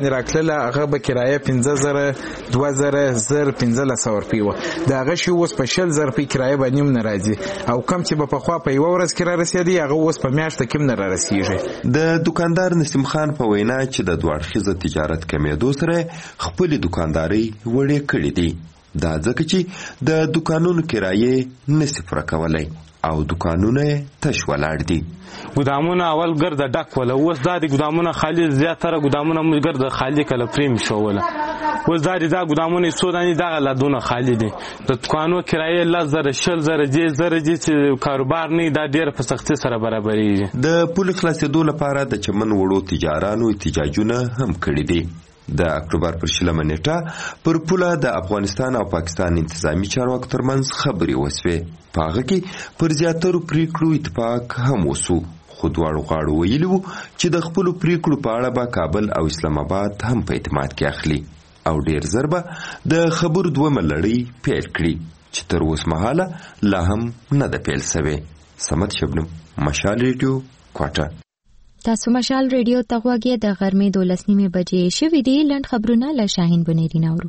تلله هغه به کرایه 15000 2000 زر 1500 روپۍ و دا هغه شی اوس په 10000 روپۍ کرایه باندې هم ناراضي او کم چې په خوا په یو ورځ کې را رسیدي هغه اوس په میاشت کې هم نه را رسیږي. د دکاندار نسیم خان په وینا چې د دوړخیزه تجارت کمیدو سره خپل دکانداري وړې کړې دي. دا ځکه چې د دکانونو کرایه نسی پوره کولای او دکانونه تش ولاړ دي. ګدامونه اول ګرد ډک ولا اوس دا دي ګدامونه خالی زیاتره ګدامونه موږ ګرد خالی کله پریم شو ولا اوس دا دي دا ګدامونه سودانی دا لادونه خالی دي. د دکانو کرایه لزر شل زر جې زر جې چې کاروبار نه دا ډیر په سختي سره برابرېږي. د پول خلاصېدو لپاره د چمن وړو تجارانو احتجاجونه هم کړي دي. د اکتوبر پر 20 نیټه پر پوله د افغانستان او پاکستان انتظامی چارواکو ترمنځ خبرې وسوې. په هغه کې پر زیاترو پریکړو اتفاق هم وسو. خو دواړو غاړو ویلي وو چې د خپلو پریکړو په اړه به کابل او اسلام آباد هم په اعتماد کې اخلي او ډیر ژر به د خبرو دویمه لړۍ پیل کړي چې تر اوس مهاله لا هم نه ده پیل شوې. صمد شبنم، مشال ریډیو، کوټه. تاسو مشال ریډیو ته غوږی د غرمې 12:30 بجې شوې دي. لنډ خبرونه له شاهین بنيري ناورو.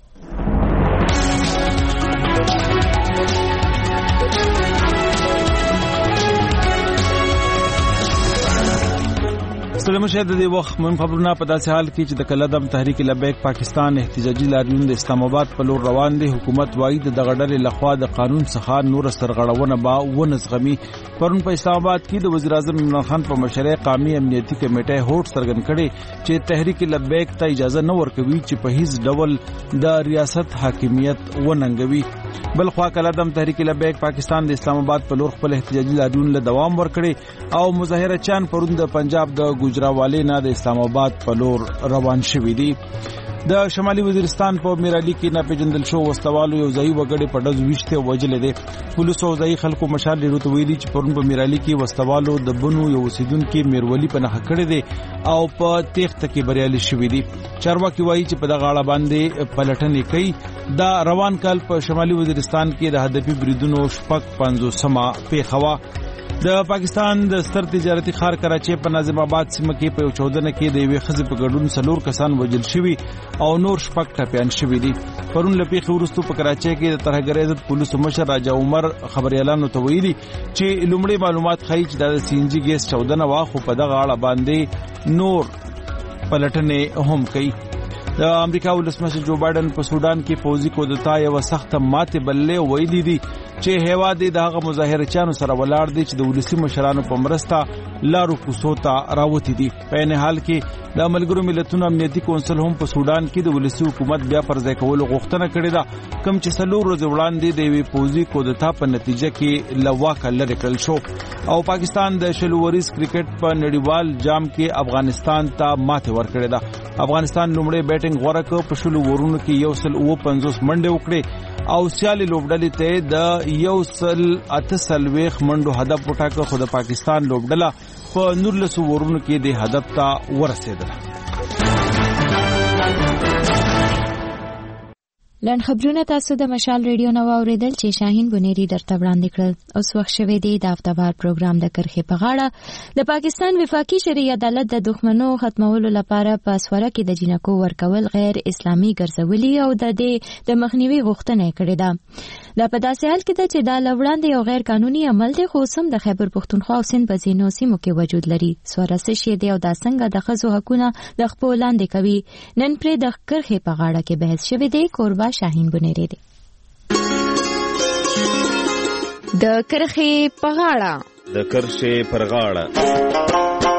سلام شه د دې وخت مهم خبرونه په داسې حال کې چې د کلدم تحریک لبیک پاکستان احتجاجي لاریون د اسلام آباد په لور روان دي. حکومت وايي د غړډلې لخوا د قانون څخه نور سرغړونه با ونزغمي. پرون په اسلام آباد کې د وزیر اعظم عمران خان په مشرۍ قومي امنیتي کمیټه هوټ سرګن کړي چې تحریک لبیک ته اجازه نه ورکوي چې په هیڅ ډول د ریاست حاکمیت وننګوي. بل خوا کلدم تحریک لبیک پاکستان د اسلام آباد په لور خپل احتجاجي لاریون له دوام ورکړي او مظاهره چان پرون د پنجاب د گجراوالی نه د اسلام آباد په لور روان شوي دي. د شمالي وزیرستان په میرالی کې ناپېژندل شو وسلوالو یو ځای وګړي په ډز وشته وجلې دي. پولیسو ځای خلکو مشال ډیرو ته ویلي چې پرون په میرالی کې وسلوالو د بنو یو اوسیدونکو میرولی په نخښه کړی دي او په تېښته کې بریالي شوي دي. چارواکي وایي چې په دغه اړه باندې پلټنې کوي. دا روان کال په شمالي وزیرستان کې د هدفي بریدونو شپږ 50مه پیښه وه. د پاکستان د ستر تجارتي ښار کراچۍ په ناظم آباد سیمه کې په 14 کې د یوې ښځې په ګډون 4 کسان وژل شوي او نور شپږ ټپیان شوي دي. پرون له پیښې وروسته په کراچۍ کې د ترهګرۍ ضد پولیسو مشر راجا عمر خبريالانو ته ویلي چې لومړی معلومات ښیي چې د CNG ګیس 14 واخو په دغه اړه باندې نور پلټنې هم کوي. د امریکا ولسمشر جو بایدن په سودان کې فوزي کودتا یو سخت ماته بلې ویلي دي چې هیواد د هغه مظاهره چانو سره ولاړ دي چې د ولسی مشرانو په مرسته لارو کوڅو ته راوتی دي. په ان حال کې د ملګرو ملتونو امنیتي کونسل هم په سودان کې د ولسی حکومت بیا پر ځای کولو غوښتنه کړې ده کوم چې 4 ورځې وړاندې د وی فوزي کودتا په نتیجه کې لواکه لری کړل شو او پاکستان د شلوریز کرکټ په نړیوال جام کې افغانستان ته ماته ورکړې ده. افغانستان لومړی بیټینګ غوړه کړ په شلو ورونو کې 150 منډه وکړه او سیالي لوبډلې ته د 138 منډو هدف وټاکه. خو د پاکستان لوبډله په 19 ورونو کې د هدف ته ورسېدله. لنډ خبرونه تاسو د مشال ریډیو نو اوریدل چې شاهین بنيري درته وړاندې کړل. اوس وخت شوه دی د هفتهوار پروګرام د کرخې په غاړه د پاکستان وفاقي شرعي عدالت د دښمنو ختمولو لپاره په اسوره کې د جنکو ورکول غیر اسلامي ګرځولي او د مخنیوي غوښتنه کړې ده. دا په داسې حال کې ده چې دا لوړاندې یو غیر قانوني عمل دی خو سم د خیبر پښتونخوا او سند په ځینو سیمو کې وجود لري. سوره څه شی دی او دا څنګه د ښځو حقونه د خپل لاندې کوي. نن پرې د کرخې په غاړه کې بحث شوی دی. کوربه شاهین بنيري دی. د کرخې په غاړه د کرخې پر غاړه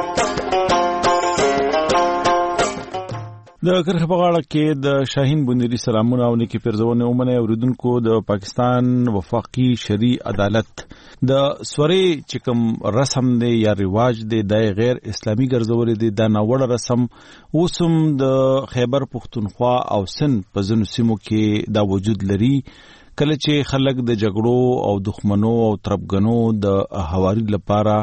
د کرخې په غاړه کې د شاهین بنيري سلامونه او نیکی پرزونه ومنه اوریدونکو. د پاکستان وفاقي شرعي عدالت د سوري چکم رسم دی یا رواج دی د غیر اسلامي ګرځول دی د ناوړه رسم اوسم د خیبر پښتونخوا او سند په ځینو سیمو کې دا وجود لري. کله چې خلک د جګړو او دښمنو او تربګنو د حواري لپاره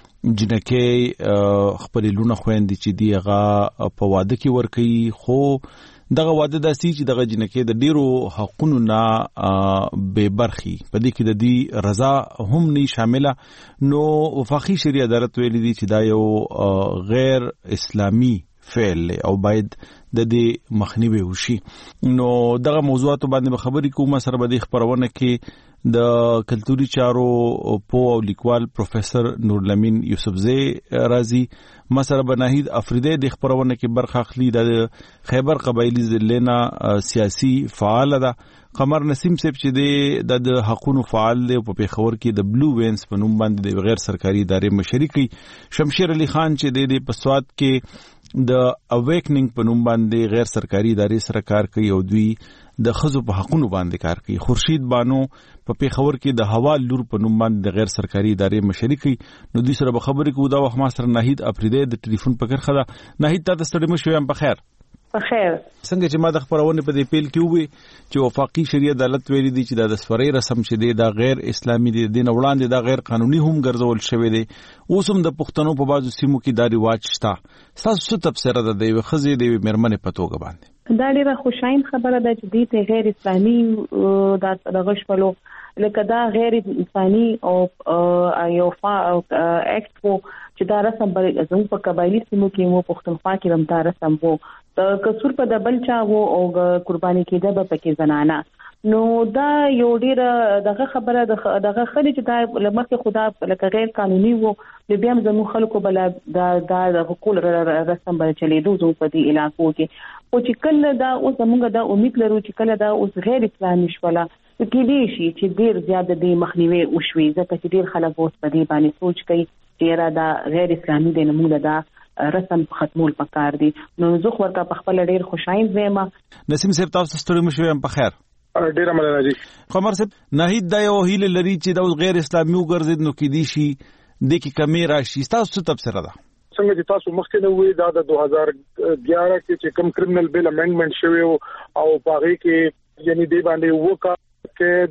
جنکې خپل لونه خويندې چې دی هغه په واده کې ور کوي خو دغه واده داسي چې دغه جنکې د ډیرو حقونو نه بے برخي په دې کې د دې رضا هم نه شامله. نو وفاقي شرعي عدالت ویلي دي چې دا یو غیر اسلامي فعل او باید د دې مخنیوي وشي. نو دغه موضوعات باندې خبرې کوم سره به د خبرونه کې د کلتوري چارو په او لیکوال پروفیسور نورالامین یوسفزی رازی مسره بناهید افریدی د خبرونه کې برخه اخلي. د خیبر قبایلی ضلعنا سیاسي فعال ده. قمر نسیم صاحب چې د حقوقو فعال دی په پیښور کې د بلو وینز په نوم باندې د غیر سرکاري ادارې مشري کوي. شمشیر علي خان چې د پسواد کې د اویکنینګ په نوم باندې غیر سرکاري ادارې سره کار کوي او دوی د خزو په حقوقو باندې کار کوي. خورشید بانو په پیښور کې د هوا لور په نوم باندې د غیر سرکاري ادارې مشري کوي. نو دوی سره به خبرې کوو. دا وخت ما سره ناهید افریدی د ټلیفون په کرخه ده. ناهید تاسو ستړي مشو یم. په خیر څنګه چې ما د خبرونه په دې پیل کې وې چې وفاقي شریعه عدالت ویلي دي چې د سفري رسم چې دی دا غیر اسلامي دي، د وړاندې دا غیر قانوني هم ګرځول شوی دی. اوس هم د پښتنو په بازو سیمو کې دا رواج شته. تاسو څه تفسیر ده د خزې د مرمنې په توګه باندې؟ دا ډیره خوشاین خبره ده چې دې غیر اسلامي د غشپلو لکه دا غیر انساني او یو اکټ وو چې دا رسم زموږ په قبایلی سیمو کې مو پښتونخوا کې هم دا رسم وو. د کسور په دبل چا وو او قرباني کېده به پکې زنانه. نو دا یو ډیره دغه خبره دغه خلک چې دا لمکه خدا لکه غیر قانوني وو. بیا هم زموږ خلکو بل دا حقوق رسم بل چلیدو زموږ په دې علاقو کې. او چې کله دا اوس موږ دا امید لرو چې کله دا اوس غیر اسلامي شوله کې دي شي چې ډیر زیاته د مخنیوي وشوي. ځکه چې ډیر خلک اوس په دې باندې سوچ کوي چې را دا غیر اسلامي دی، موږ دا رسم ختمول پکار دي. نو زه خو ورته په خپل ډیر خوشاین یم. نسیم صاحب تاسو ستړي مشو یم. په خیر ډیره مننه جی. قمر صاحب ناهید دا یو هیله لري چې دا غیر اسلامي وګرځي نو کې دي شي د کی کمی راشي. تاسو څه تفسیر ده؟ څنګه چې تاسو مخکې نو وی دا د 2011 کې چې کوم کرمینل بیل امندمنت شوی او باغې کې یعنی دی باندې وکړه کې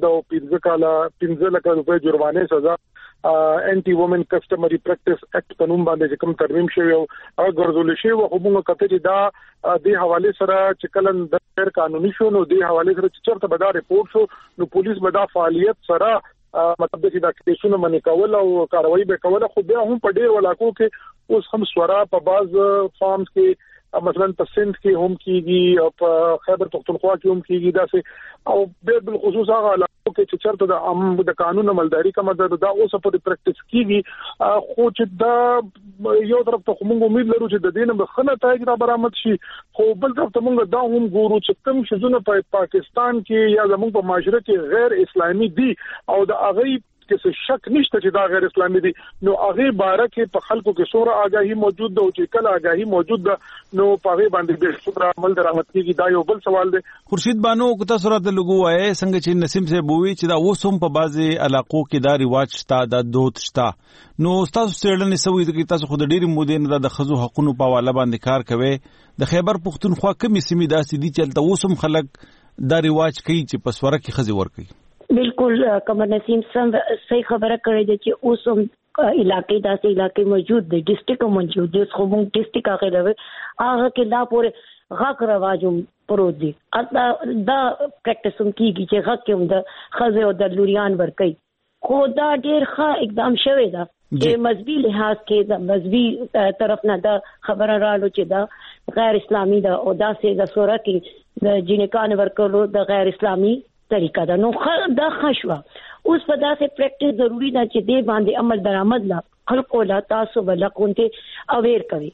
د 15 لک روپے جرمانه سزا انټي وومن کسٹمري پریکټس اکټ قانون باندې کوم ترمیم شوی او غرضول شوی او موږ کته چې دا د حواله سره چې کلن د غیر قانوني شو نو د حواله سره چې چرته به دا ریپورت شو نو پولیس به دا فعالیت سره مطلب چې دا کیسونه منې کول او کاروایی به کوله. خو بیا هم په ډیر علاقو کې اوس هم سورا په باز فارمز کې مثلا په سند کې هم کیږي او په خیبر پختونخوا کې هم کیږي دا سه او بل خصوص هغه علاقو کې چې چرته د قانون عملداري کومه دا اوس په پریکټس کیږي. خو چې دا یو طرف ته موږ امید لرو چې د دینه بخنه تاجر برآمد شي، خو بل طرف ته موږ دا هم ګورو چې کوم شزونه په پاکستان کې یا زموږ په معاشره کې غیر اسلامي دي او د هغه کې شک نشته چې دا غیر اسلامي دي. نو هغه باره کې په خلکو کې سوره آگاهی موجود ده او چې کله آگاهی موجود ده نو په هغه باندې به سوره عمل درآمد کیږي. دا یو بل سوال دی. خورشید بانو کو تاسو راته لګوای څنګه چې نسیم صاحب وی چې دا وسوم په بعضي علاقو کې دا رواج شته، دا دود شته. نو تاسو څېړنې سوي چې تاسو خود ډېری مودې نه د خزو حقوقو په حواله باندې کار کوي. د خیبر پختونخوا کومې سیمې داسې دي چې تل وسوم خلک دا رواج کوي چې پسوره کې خزي ور کوي؟ بالکل قمر نسیم صحیح خبره کړې ده چې اوس هم علاقې داسې علاقې موجود دي، ډسټریکټ موجود دي. خو موږ ډسټریکټ هغه کې لا پورې غاک رواجوم پروت دي. دا پریکټس هم کیږي چې غاک هم د خزه او د لوریان ور کوي. خو دا ډیر ښه اقدام شوی ده چې مذهبي لحاظ کې د مذهبي طرف نه دا خبره رالو چې دا غیر اسلامي ده او دا سه د سوره کې د جنکان ورکولو د غیر اسلامي طریقه ده. نو دا خشوا اوس په داسې پریکټس ضروری ده چې دې باندې عمل درآمد لا خلکو لا تاسو بل کوونته اویر کوي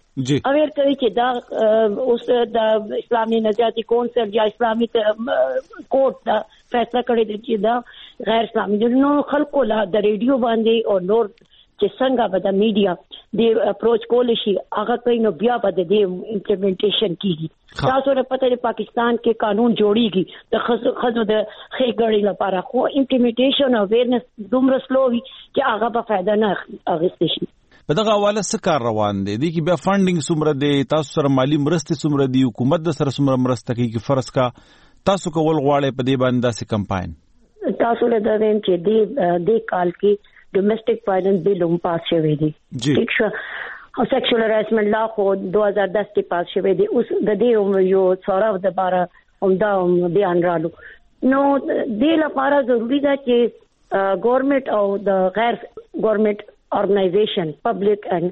چې دا اوس د اسلامي نجاتی کونسل یا اسلامي کورټ دا فیصله کړی دی چې دا غیر اسلامي دي. نو خلکو لا د ریډیو باندې او نور چې څنګه به د میډیا د اپروچ کول شي هغه کوي نو بیا به د امپلیمنټیشن کیږي. تاسو ته پته دی پاکستان کې قانون جوړیږي د خزو د خېګړې لپاره، خو امپلیمنټیشن او اویرنس دومره سلو وي چې هغه به فائدہ نه اخیستل شي. په دغه حواله څه کار روان دی؟ د کی بیا فانډینګ څومره دی؟ تاسو سره مالی مرستې څومره دی؟ حکومت د سره څومره مرسته کوي؟ فرض کا تاسو کول غواړئ په دې باندې داسې کمپاین تاسو له درېم چې د کال کې ډومېسټک وایلنس بیل هم پاس شوی دی. ٹھیک شو. او سیکشوال هراسمنټ لا خو 2010 کې پاس شوی دی. اوس د دې یو څوراو د بارا همدا بیان رالو. نو د لپاره ضروری ده چې ګورنمنت او د غیر ګورنمنت organization public and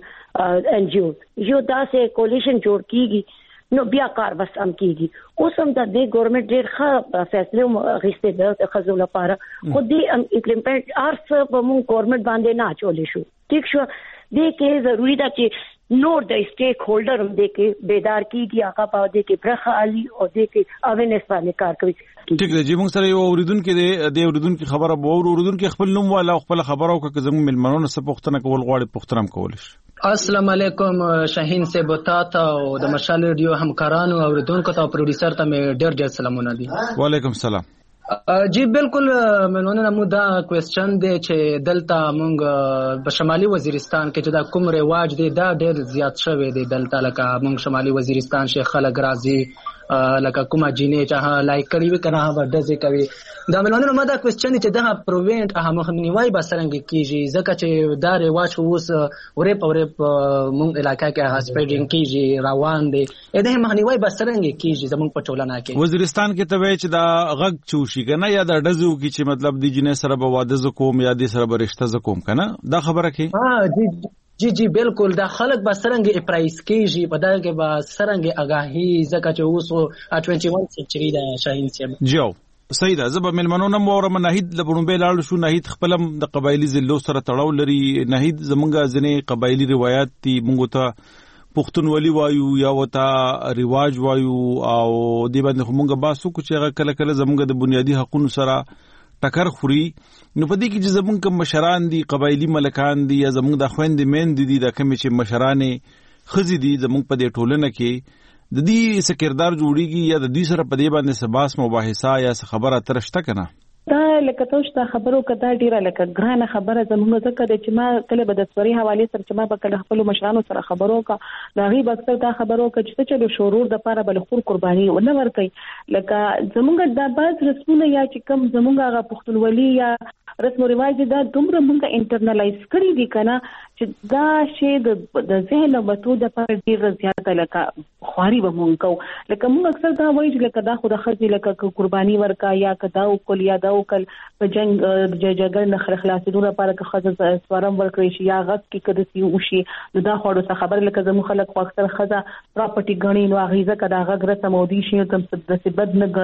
NGOs یو داسې کولیشن جوړ کیږي نو بیا کار بس هم کیږي اوس هم د ګورنمنت ډېر ښه فیصله غوښتي د خزو لپاره خو دې امپلیمنټ ارس په مون ګورنمنت باندې نه چولې شو ٹھیک شو دې کې ضروری ده چې نور د سټیک هولډر هم دې کې بیدار کیږي هغه په دې کې برخه علي او دې کې اوینس باندې کار کوي ټیک دی چې موږ سره یو اوریدونکو د اوریدونکو خبره به اوریدونکو خپل نوم والا خپل خبرو کې زموږ ملمنونو څخه پوښتنه کول غواړي پوښتنه کول شي السلام علیکم شاهین صاحب تاسو او د مشال ریډیو همکارانو او اوریدونکو ته پروډوسر ته ډېر ډېر سلامونه دي وعلیکم السلام جی بالکل منونه مو دا کوېسچن دی چې دلته مونږ په شمالي وزیرستان کې چې دا کوم رواج دی دا ډېر زیات شوی دی دلته لکه مونږ شمالي وزیرستان شیخ خلک راځي لکه کومه جینې چې لایک کړی وي کنه هغه ډزې کوي دا منونه مو دا کوېسچن دی چې دا پروینټ هغه مخنیوي به څنګه کیږي ځکه چې دا رواج اوس ورې مونږ علاقې کې هاسپیډینګ کیږي روان دی دا مخنیوي به څنګه کیږي زموږ په ټولنه کې وزیرستان کې ته چې دا غږ چوش کنه یا دا ډزو کی چې مطلب دی جنې سره به واده ز کوم یا دی سره به رشتہ ز کوم کنه دا خبره کی جی بالکل دا خلک به سرنګ اپرایز کیږي په دا کې به سرنګ اگاهی زکه چې اوس 21 سنچري دا شاهین صاحب جو صحیح ده زب ملمنونه مورم نهید لبونبه لاړ شو نهید خپلم د قبایلی زلو سره تړاو لري نهید زمونږه ځنې قبایلی روایت دي مونږ ته پښتونولي وایو یا وتا رواج وایو او دی باندې همغه باسو چې هغه کله کله زمونږ د بنیادی حقوقو سره ټکر خوري نو په دې کې چې زمونږ مشران دي قبایلی ملکان دي یا زمونږ د خويند مین دي د کوم چې مشرانې خزي دي زمونږ په دې ټولنه کې د دې سکردار جوړیږي یا د دې سره په دې باندې سباس مباحثه یا خبره ترشته کنه دا لکه تاسو ته خبرو کدا ډیره لکه ګرانه خبره زموږ ځکه چې ما کله به د سوري حواله سره چې ما به کله خپل مشرانو سره خبرو کا ناغي بکثر دا خبرو کا چې چلو شورور د پاره بل خور قرباني ونه ورکي لکه زموږ د باز رسمونه یا چې کم زموږ غا پښتونولي یا رسم او رواج دا دومره مونږه انټرنلایز کړی دي کنه چې دا شی د ذهن او بتو د پر ډیر زیاته لکه خواري به مونږ کو لکه مونږ اکثر دا وایي چې لکه دا خو د خځې لکه قرباني ورکا یا کدا او کول یا دا او کل په جنگ جګړه نه خلاصېدو لپاره که خځه سوارم ورکړي شي یا غږ کې کده سی وشي نو دا خو د خبر لکه زمو خلک خو اکثر خځه پراپرټي غني نو غیزه کدا غږ رسم او دي شي تم د سبد نه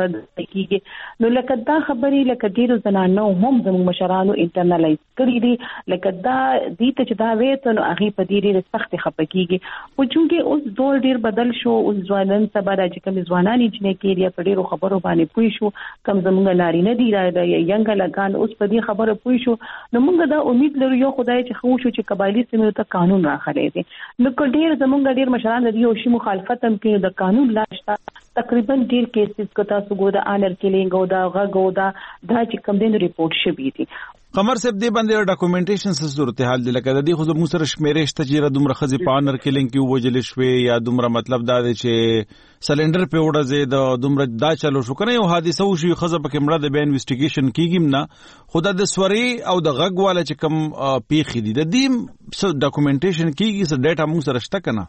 کیږي نو لکه دا خبري لکه ډیرو زنانو هم زمو مشرانو انټرنلایز کړی دي لکه دا دې ته چې دا وېته نو هغه په دې ډېر سخت خپکیږي او چې اوس دور ډېر بدل شو اوس ځوانان سبا راځي کوم ځوانان چې کېریا په ډېرو خبرو باندې پوي شو کم زمونږ نارینه دي د ینګ لګان اوس په دې خبره پوي شو نو موږ دا امید لرو یو خدای چې خو شو چې قبایلی سیمو ته قانون راخلي دي نو ډېر زمونږ ډېر مشران دي او شی مخالفت هم کوي د قانون لاشتا تقریبا ډېر کیسز کو تاسو ګوره انر کیلینګ او دا غو دا چې کم دین ریپورت شوی دي قمر صاحب دې باندې ډاکومېنټیشن څه صورتحال دی لکه د دې خو زموږ سره شمیرې شته چې دومره خزي پانر کلینګ کې وجل شوې یا دومره مطلب دا دی چې سلندر په وړه د دومره دا چلو شو کنه یو حادثه وشي خزه پکې مړه د به انویسټیګیشن کیږي نه خدا د سوري او د غږ والا چې کم پیخي دي د دې ډاکومېنټیشن کیږي څه ډیټا موږ سره شته کنه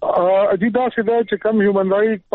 اجیدا سیدا چې کم هیومن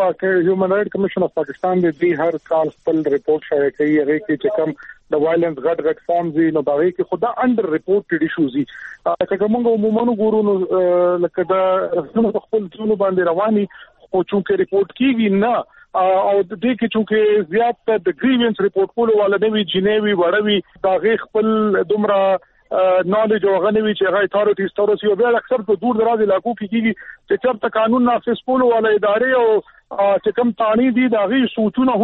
رائټ کمیشن اف پاکستان دې هر کال خپل ریپورت شایع کوي هغه کې چې کم د وایلنس غټ فارمز نو باغې کې خدا انډر ریپورټډ ایشوز دي چې موږ عموما ګورو نو لکه دا رسمه خپل ټول باندې رواني خو چې ریپورت کیږي نه او د دې کې چې زیات د گریوینس ریپورت کولو والا نوی جنیوي وړوي باغې خپل دومره نالج او غنوي چې هغه اتھارټیز تورسي او بیا اکثر په دور دراز علاقو کې کیږي چې چرته قانون نافذ کولو والا ادارې او چې کوم تانی دي دا غي سوچونه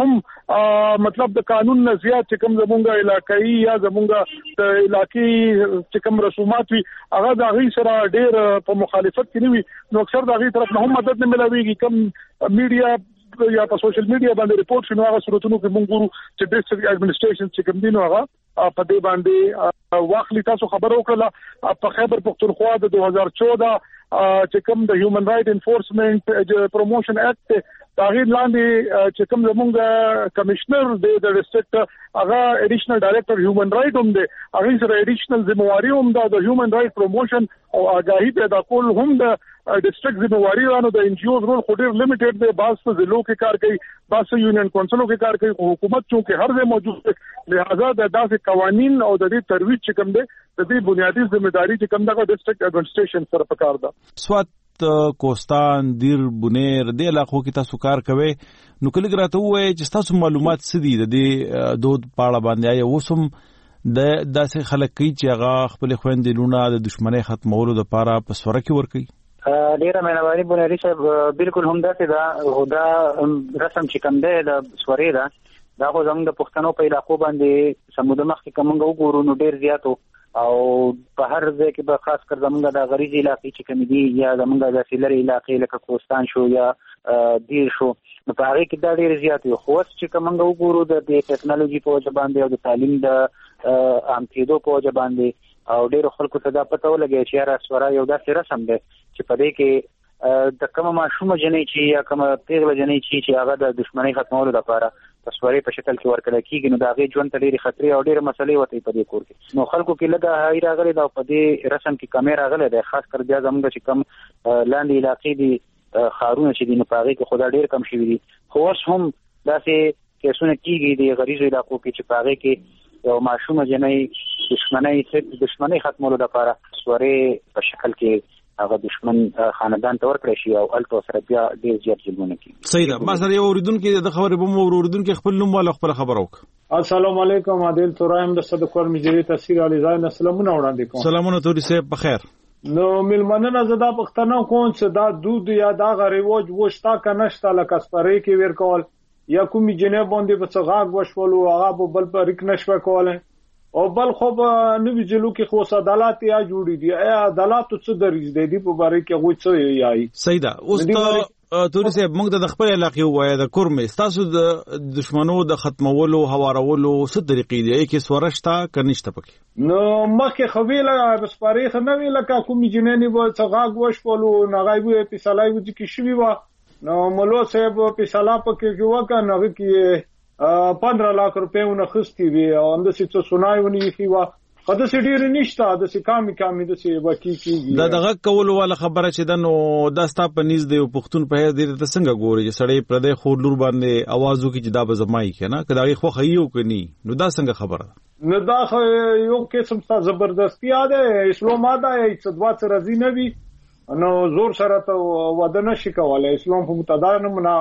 هم مطلب د قانون نه زیات چې کوم زمونږه علاقائی یا زمونږه د علاقائی چې کوم رسومات وي هغه دا غي سره ډېر په مخالفت کې نه وي نو اکثر دا غي طرف نه هم مدد نه ملويږي کوم میډیا یا په سوشل میډیا باندې ریپورت شنو هغه صورتونو کې مونږ ګورو چې ډیسټرکټ اډمنسټریشن چې کوم دي نو هغه په دې باندې واخلي تاسو خبر وکړه په خیبر پختونخوا د 2014 چې کوم د هیومن رائټ انفورسمنت پروموشن اکټ تاغیر لاندې چې کوم زمونږ کمشنر د ډیسټریکټ هغه اډیشنل ډایریکټر هیومن رائټ هم دی هغه سره اډیشنل ذمہواری هم دا د هیومن رائټ پروموشن او آگاهی پیدا کول هم د ډیسټریکټ ذمہواری رانو د ان جی اوز رول خو ډیر لیمیټډ دی باز په ضلعو کې کار کوي باز یونین کونسلو کې کار کوي حکومت چې هر ځای موجود دی لہذا د داسې قوانین او د دې ترویج چې کوم دی د دې بنیادی ځمېداري چې کوم دغه ډیسټریکټ اډمنسټریشن سره پکار ده. سوات کوستان دیر بونیر د علاقو کې تاسو کار کوي نو کله ګراته وای چې تاسو معلومات سدي د دې دود پاړه باندې یا وسم د داسې خلک کی چې هغه خپل خويندې لونه د دشمنی ختمولو لپاره په سوره کې ور کوي. ډیره مهرباني بونری صاحب بالکل هم داسې دا دا رسم چې کوم دی د سورې دا خو زموږ د پښتنو په علاقو باندې سمود مخکې کومه وګورو نو ډیر زیاتو او په هر ځای کې به خاص کر زمونږ د غریزي علاقې چې کوم دي یا زمونږ د سیلري علاقې لکه کوستان شو یا دیر شو نو په هغه کې دا ډیر زیات یو خو چې کوم وګورو د ټیکنالوژي په وجه باندې او د تعلیم د عام کېدو په وجه باندې او ډیر خلکو ته دا پته ولګي چې را سوره یو داسې رسم دی چې په دې کې د کومه ماشومه جنې چې یا کومه پیغله جنې چې هغه د دشمنی ختمولو لپاره په سورې په شکل کې ورکړل کیږي نو دا غي ژوند ته ډېری خطرې او ډېر مسلې وته په دې کور کې نو خلکو کې لږه هاي راغلي دا په دې رسم کې کیمرا راغلي دا خاص کر بیا زموږ چې کم لاندې علاقې دي خارونه چې دي نو پاغي کې خدا ډېر کم شي دي خو اوس هم داسې کیسونه کیږي د غریزو علاقو کې چې پاغي کې یو ماشومه جنۍ دشمنی ختمولو لپاره سورې په شکل کې هغه دشمن خاندان ته ورکړی شي او الته سره بیا ډیر زیات ظلمونه کوي. صحیح ده. ما سره یو اوریدونکو د خبرې به اوریدونکو خپل نوم والا خپل خبر وک. السلام علیکم عادل ترایم د صدقور مجری تفسیر علی زاین سلامونه وړاندې کوم. سلامونه توري صاحب بخیر. نو ملمنه زدا پښتنو کوم چې دا دود یا دا غریوج وشتا کنهشتا لکه سپری کې ور کول یا کومي جنې باندې په څغاګ وشولو هغه بل پر یک نشو کوله او بل خو نوې جلو کې خو عدالت یا جوړې دي عدالت څه دریز دی په باره کې غوښ څه یای. صحیح ده. اوس ته توري صاحب موږ د خپل علاقې وایي د کورمې تاسو د دشمنو د ختمولو هوارولو څه طریقې دي کې سورشتا کنيشته پکې نو مخکې خویله بس پاره خنه ویل کا کوم جنې و څغاګ وشولو نغایبو په سلای و چې شوی و نو مولو صاحب په سلا پکې جوړه کنه کې 15 लाख रुपए ونخستی وی او اند څه سنایونی کی وا قد سټیر نشتا د څه کامي د څه باقی کیږي دا دغه کول ولا خبره چې دنو داستا په نيز دی پښتون په هر ډیر ته څنګه ګوري چې سړی پر دې خور لور باندې आवाजو کې جدا بزمای کنه کداغي خو خيو کني نو دا څنګه خبره نو دا یو قسم څه زبردستی اده اسلام اده چې دوا څه راځي نه وي نو زور سره ته ودانه شي کوله اسلام په متدان نه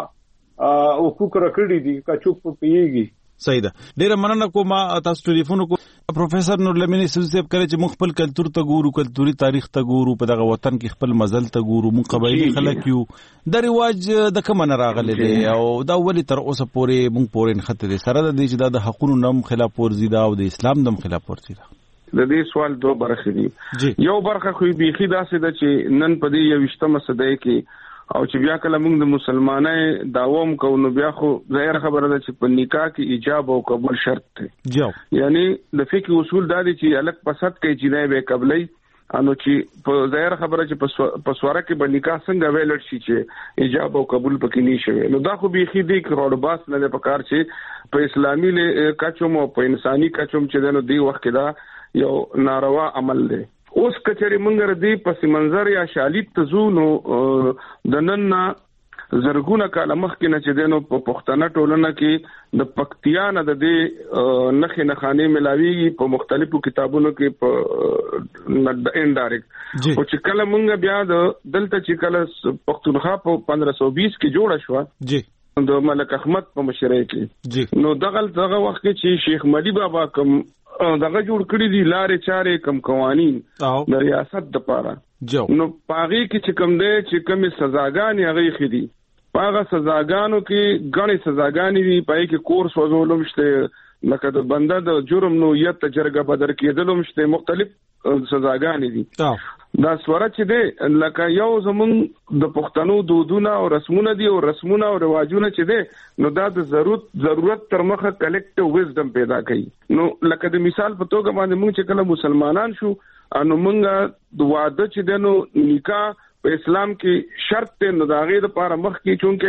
او حقوق راکړي دي کا چوک په پیږي. صحیح ده. ډیره مننه کوم تاسو ټلیفون کو پروفیسور نورلمین صاحب کړي چې مخ خپل کلچر ته ګورو کلچري تاریخ ته ګورو په دغه وطن کې خپل مزل ته ګورو مون قبایلی خلک یو د رواج د کوم نه راغلي دي او دا ولی تر اوسه پورې مون پورې نخته دي سره د دې چې د حقونو نم خلاف ورزي دا او د اسلام نم خلاف ورزي دا. د دې سوال دوه برخې دي. یو برخه خو بيخي داسې ده چې نن په دې یو وشتمه صدې کې او چې بیا کله موږ د مسلمانۍ داوم کوو نو بیا خو ظاهر خبره ده چې په نکاح کې ایجاب او قبول شرط دی. یعنی د فقه اصول دا دي چې الګ پسند کوي چې نه به قبلای انو چې په ظاهر خبره چې په سواره کې به نکاح څنګه ویلټ شي چې ایجاب او قبول پکې نشي نو دا خو بيخي دي کروڑ باس نه په کار چې په اسلامي کچوم او په انساني کچوم چې دنو دی وخت دا یو ناروا عمل دی. اوس کچري مونږ ردی پس منظر یا شالیت تزونو د نن زرګونه کاله مخکې نه چې دینو په پښتنه ټولنه کې د پکتیا نه د دې نخې نخانه ملاویږي په مختلفو کتابونو کې په انډایرکټ او چې کله مونږ بیا د دلته چې کله پښتونخوا په 1520 کې جوړه شو جی د ملک احمد په مشرۍ کې نو دغه وخت کې چې شیخ مدی بابا کوم دغه جوړ کړی دي لارې چارې کم قوانین د ریاست د پاره نو پاغي کې چې کم دی چې کم سزاګانې هغه خېدي پاغه سزاګانو کې غني سزاګانې دي پای کې کورس وزولم شته لکه د بنده د جرم نو یت تجربه بدر کېدلم شته مختلف سزاګانې دي دا سوره چې دی لکه یو زمون د پښتنو دودونه او رسمونه دي او رسمونه او رواجونه چې دي نو دا د ضرورت تر مخه کلیکټیو وزډم پیدا کوي نو لکه د مثال په توګه باندې موږ چې کله مسلمانان شو انو موږ د واده چې دنو نکاح په اسلام کې شرط ته نو داغه د لپاره مخ کې چونکه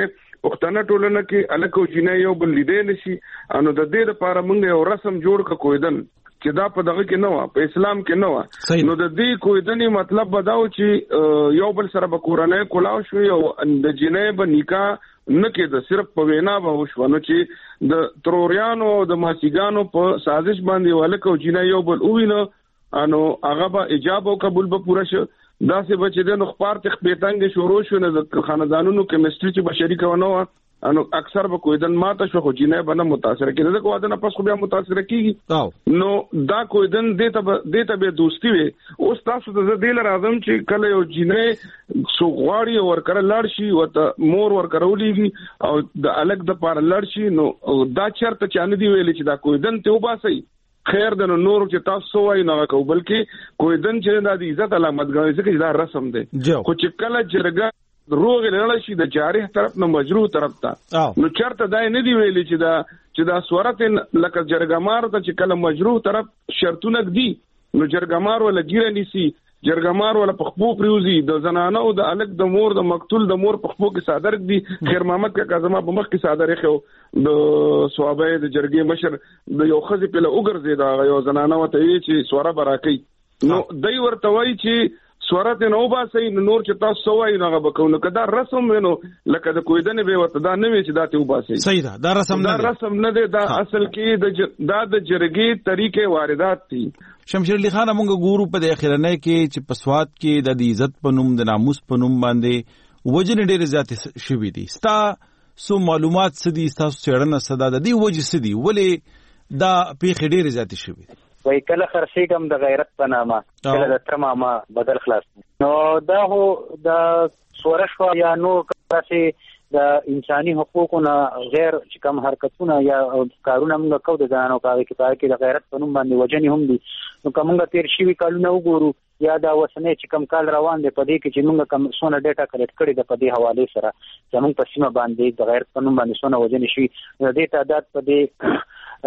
پښتنه ټولنه کې الکو جنې یو بل لیدې نشي انو د دې لپاره موږ یو رسم جوړ ک کویدن چې دا په دغه کې نه و په اسلام کې نه و نو د دې کویدنې مطلب بداو چې یو بل سره به کورنۍ کولاو شو او د جنې به نکاح نه کېده صرف په وینا به وشو نو چې د تروريانو د ماسیګانو په سازش باندې ولکو جنې یو بل وینو انو هغه به ایجاب او قبول به پوره شو دا څه بچی د نو خبر تخ پیټنګ شروع شو نه د خاندانونو کیمستري چې بشری کوونه انو اکثر به کویدن ماته شو خو جنې باندې متاثر کېده دا کوه نه پس خو بیا متاثر کیږي نو دا کویدن دته به دوستي وي اوس تاسو ته دل راځم چې کله یو جنې سو غواړي ورکر لړ شي او مور ورکر ولېږي او د الګ د پار لړ شي نو دا چرته چانه دی ویل چې دا کویدن ته وباسي خیر د نور چې تاسو وای نه کو بلکې کویدن چې د عزت علامت غوړي چې دا رسم دی خو چې کله جرګه روغ لړل شي د جارح طرف نه مجروح طرف ته نو چرته دای نه دی ویلي چې دا صورت لکه جرګمار ته چې کله مجروح طرف شرطونه دي نو جرګمار ولا ګیره نيسي جرګمار ولا پخپو پریوزي د زنانه او د الګ د مور د مقتول د مور پخپو کې صادر دي خیر محمد کا کاظمه په مخ کې صادر خو د صوابه د جرګې مشر د یو خزي په لوګرځي دا یو زنانه وته چې سوره براکي نو دای ورته وای چې سورت نو باسي نور چې تاسو وای نه غبکونه کدا رسم ونو لکه د کویدنې به ورته دا نه وی چې دا ته وباسي صحیح ده دا رسم نه ده دا اصل کې د جرګې طریقې واردات دي شمشیر علي خان موږ ګورو په د اخرنه کې چې پسواد کې د عزت پنوم د ناموس پنوم باندې وجن ډېر زیات شوي دي ستا سو معلومات سدي تاسو چړنه صدا د دې وجه سدي ولې دا پیخ ډېر زیات شوي وای کله خرسیګم د غیرت په نامه کله د ترمامه بدل خلاص نو دا هو د سورشوا یا نو کاسي د انساني حقوقونو غیر چې کوم حرکتونه یا کارونه موږ کوو د ځانو کې د غیرت په نوم باندې وجنې هم دي نو کومه تیر شي کالونه وګورو یا دا وسنه چې کوم کال روان دي په دې کې چې موږ کوم سونه ډیټا کلیکټ کړی د په دې حواله سره زموږ په سیمه باندې د غیرت په نوم باندې سونه وجنې شي د دې تعداد په دې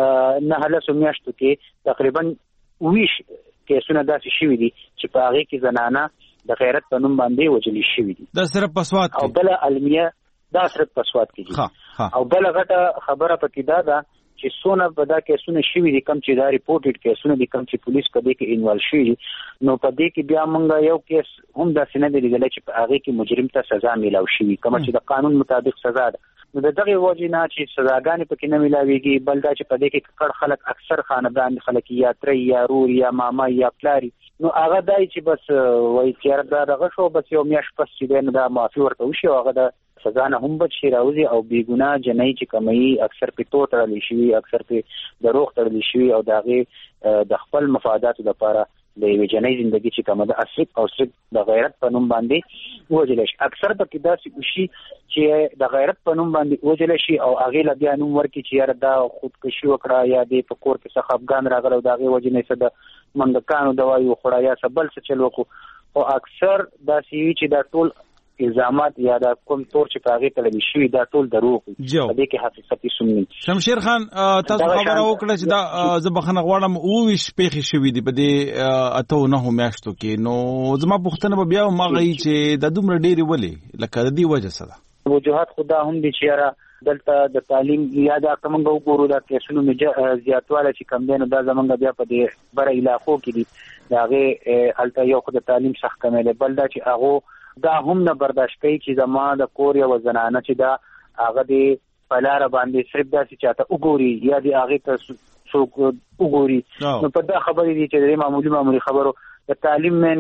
نه هله سمیاشتو کې تقریبا 20 کیسونه داسې شوي دي چې په هغه کې زنانه د غیرت په نوم باندې وجلې شوي دي دا صرف پسواد او بل علمیه دا صرف پسواد کې او بل غټه خبره پکې دا چې سونه په دا کیسونه شوي دي کم چې دا ریپورټډ کیسونه دي کم چې پولیس په دې کې انوالو شي نو په دې کې بیا موږ یو کیس هم داسې نه دی لیدل چې په هغه کې مجرم ته سزا میلاو شي کوم چې د قانون مطابق سزا ده نو د دغه وجه نه چې سزاګانې پکې نه ملاويږي بل دا چې په دې کې کړه خلک اکثر خاندان خلک یا تر یا رور یا ماما یا پلاری نو هغه دای چې بس وای چې دا دغه شو بس یو میاش پس چې دا معافي ورته وشي هغه د سزا نه هم بچ شي راوځي او بیګناه جنۍ چې کمي اکثر په تو تړل شي اکثر په دروغ تړل شي او دغه د خپل مفادات لپاره د یو جنۍ ژوندۍ چې کومه د اصل او صرف د غیرت په نوم باندې وجل شي اکثر په کې داسې شي چې د غیرت په نوم باندې وجل شي او هغه لا بیا نوم ورکړي چې یاره دا خودکشي وکړه یا د پکور کې څخه افغان راغلو دا غي وجه نه صد منډکانو دوايي وخړه یا سبل څه چل وکړو او اکثر داسې چې دا ټول الزامات یا دا کوم تور چې پاغي تللی شي دا ټول دروغ دي په دې کې حقیقت سنوي شمشیر خان تاسو خبره وکړه چې دا زبخنه غواړم او ویش پیخي شوی دی په دې اته نه میاشتو کې نو زما پوښتنه بیا ما غي چې د دومره ډېری ولې لکه د دې وجه سره وجوهات خدا هم دي چې را دلته د تعلیم یا دا کومه وګورو دا کیسونو زیاتواله چې کم دینو دا زمونږ بیا په دې بر علاقو کې دي داغه الته یو خو د تعلیم سخت کمه بل دا چې هغه دا هم نه برداشت کوي چې زما د کور یا زنانه چې دا هغه دی پلار باندې صرف داسې چاته وګوري یا دی هغه ته څوک وګوري نو په دا خبرې دي چې معمولی خبرو د تعلیم من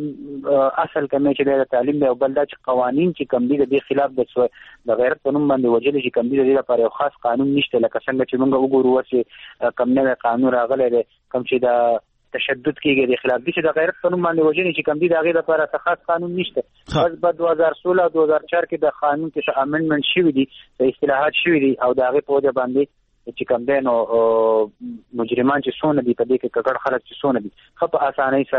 اصل کمه چې د تعلیم دی او بل دا چې قوانين چې کم دي د خلاف د غیرت قانون باندې وجل چې کم دي د لپاره یو خاص قانون نشته لکه څنګه چې موږ وګورو چې کم نه قانون راغلی دی کم چې دا تشدد کېږي د خلاف دي چې د غیرت قانون باندې وجنې چې کم دي د هغې لپاره خاص قانون نشته بس په 2016 او 2004 کې د قانون کې څه امندمنټ شوي دي د اصلاحات شوي دي او د هغې په وجه باندې چې کم دی نو مجرمان چې څونه دي په دې کې ککړ خلک چې څونه دي ښه په اسانۍ سره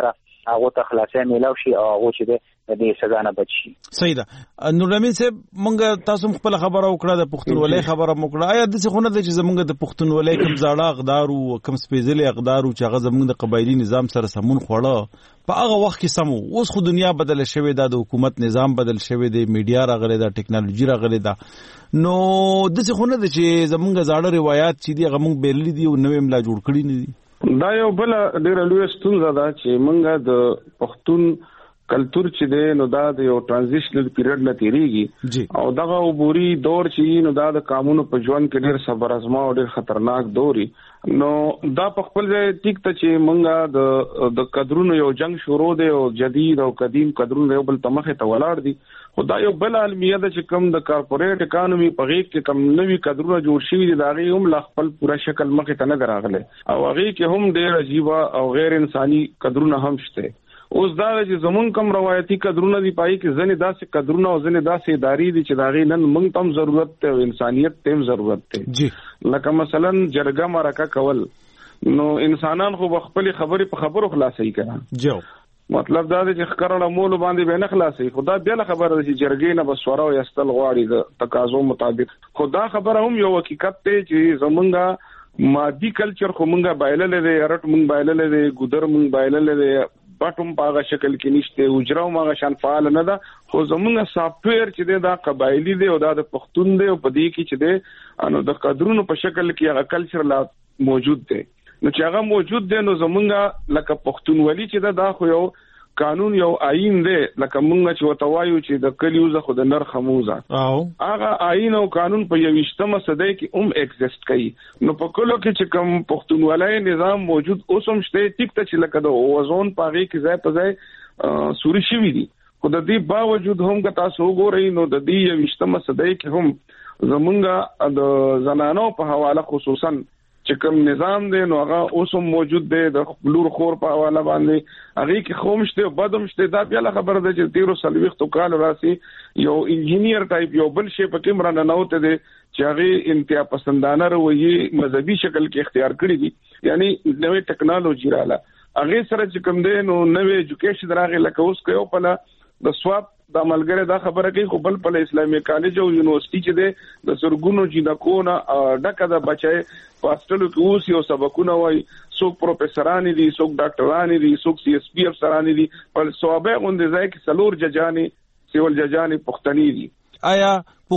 هغه ته خلاصې میلاو شي او هغه چې د دې سزا نه بچ شي. صحیح ده. نور امین صاحب مونږ تاسو خپل خبره وکړه د پښتونولۍ خبره وکړه. آیا د څه خونه د چې زمونږ د پښتونولۍ کوم زاړه اقدار او کوم سپېڅلي اقدار او چې هغه زمونږ د قبایلی نظام سره سمون خوړه په هغه وخت کې سمو؟ اوس خو دنیا بدل شوې ده، د حکومت نظام بدل شوی دی، میډیا راغلی ده، ټیکنالوژي راغلی ده، نو د څه خونه د چې زمونږ زاړه روایت چې دی هغه مونږ بیللی دي او نوې ملا جوړ کړی نه دي. دا یو بل ډېر لوی ستونزه ده چې مونږ د پښتون کلچر چې دی نو دا د یو ټرانزیشنل پیریډ نه تیریږي او دغه عبوري دور چې نو دا د قانونو په ژوند کې ډېر صبر ازما او ډېر خطرناک دوري. نو دا په خپل ځای ټیک ته چې مونږ د قدرونو یو جنگ شروع دی او جدید او قدیم قدرونو یو بل تمخه ته ولاړ دي. خو دا یو بل عالمیه ده چې کوم د کارپوریټ اکانومي په غیږ کې کوم نوي قدرونه جوړ شوي دي، دا غي هم لا خپل پورا شکل مخه ته نه دراغله او هغه کې هم ډېر عجیب او غیر انساني قدرونه هم شته. اوس دا چې زمون کوم روایتي قدرونه دی پای کې ځنې داسې قدرونه او ځنې داسې ادارې دي چې دا غي نن موږ تم ضرورت ته او انسانيت ته ضرورت ته جی. لکه مثلا جرګه مرکه کول، نو انسانان خو خپل خبرې په خبرو خلاصي کړه جو مطلب دا دی چې خکرونه مول باندې به نه خلاصي. خدا بیا خبره ده چې جرګې نه بسوره او یستل غواړي د تقاضو مطابق. خدا خبره هم یو حقیقت ته چې زمونږه مادي کلچر خو مونږه بایللې دی، رټ مونږ بایللې دی، ګودر مونږ بایللې دی، پټوم پاغه شکل کې نشته، وجراو ماغه شان فعال نه ده. خو زمونږ سافټویر چې دی دا قبایلی دی او دا د پښتون دی او په دې کې چې دی انو د قدرونو په شکل کې هغه کلچر لا موجود دی. نو چې هغه موجود دی نو زمونږ لکه پښتونولي چې دا خو یو قانون یو آئین دی، لکه مونږ چې وتوایو چې د کلیوزه خو د نر خموزه هغه آئین او قانون په 21مه صدۍ کې هم ایگزیست کوي. نو په کلو کې چې کوم پښتونولۍ نظام موجود اوس هم شته، ټیک ته چې لکه د اوزون پاغي کې ځای په ځای سوري شوی دي. خو د دې باوجود هم که تاسو وګورئ نو د دې 21مه صدۍ کې هم زمونږ د زنانو په حواله خصوصا چې کوم نظام دی نو هغه اوس هم موجود دی د لور خور په حواله باندې هغه کې خومشته او بدمشته. دا بیا خبره ده چې 13 کال راسي یو انجینیر ټایپ یو بل شی په کیمرا نه نوته دی چې هغه انتها پسندانه رویه مذهبي شکل کې اختیار کړی دي، یعنی نوې ټیکنالوژي رااله هغه سره چې کوم دی نو نوې ایجوکیشن راغی. لکه اوس کوي په د سواب د ملګری دا خبره کوي خو بل په اسلامي کالج او یونیورسيټي چې دی د سرګونو جنکونه ډکه د بچي پاستلو کې اوس یو سبقونه وای، څوک پروفیسوران دي، څوک ډاکټران دي، څوک سی اس پی افسران دي، په صوابه غونډه ځای کې سلور ججاني سیول ججاني پښتني دي. آیا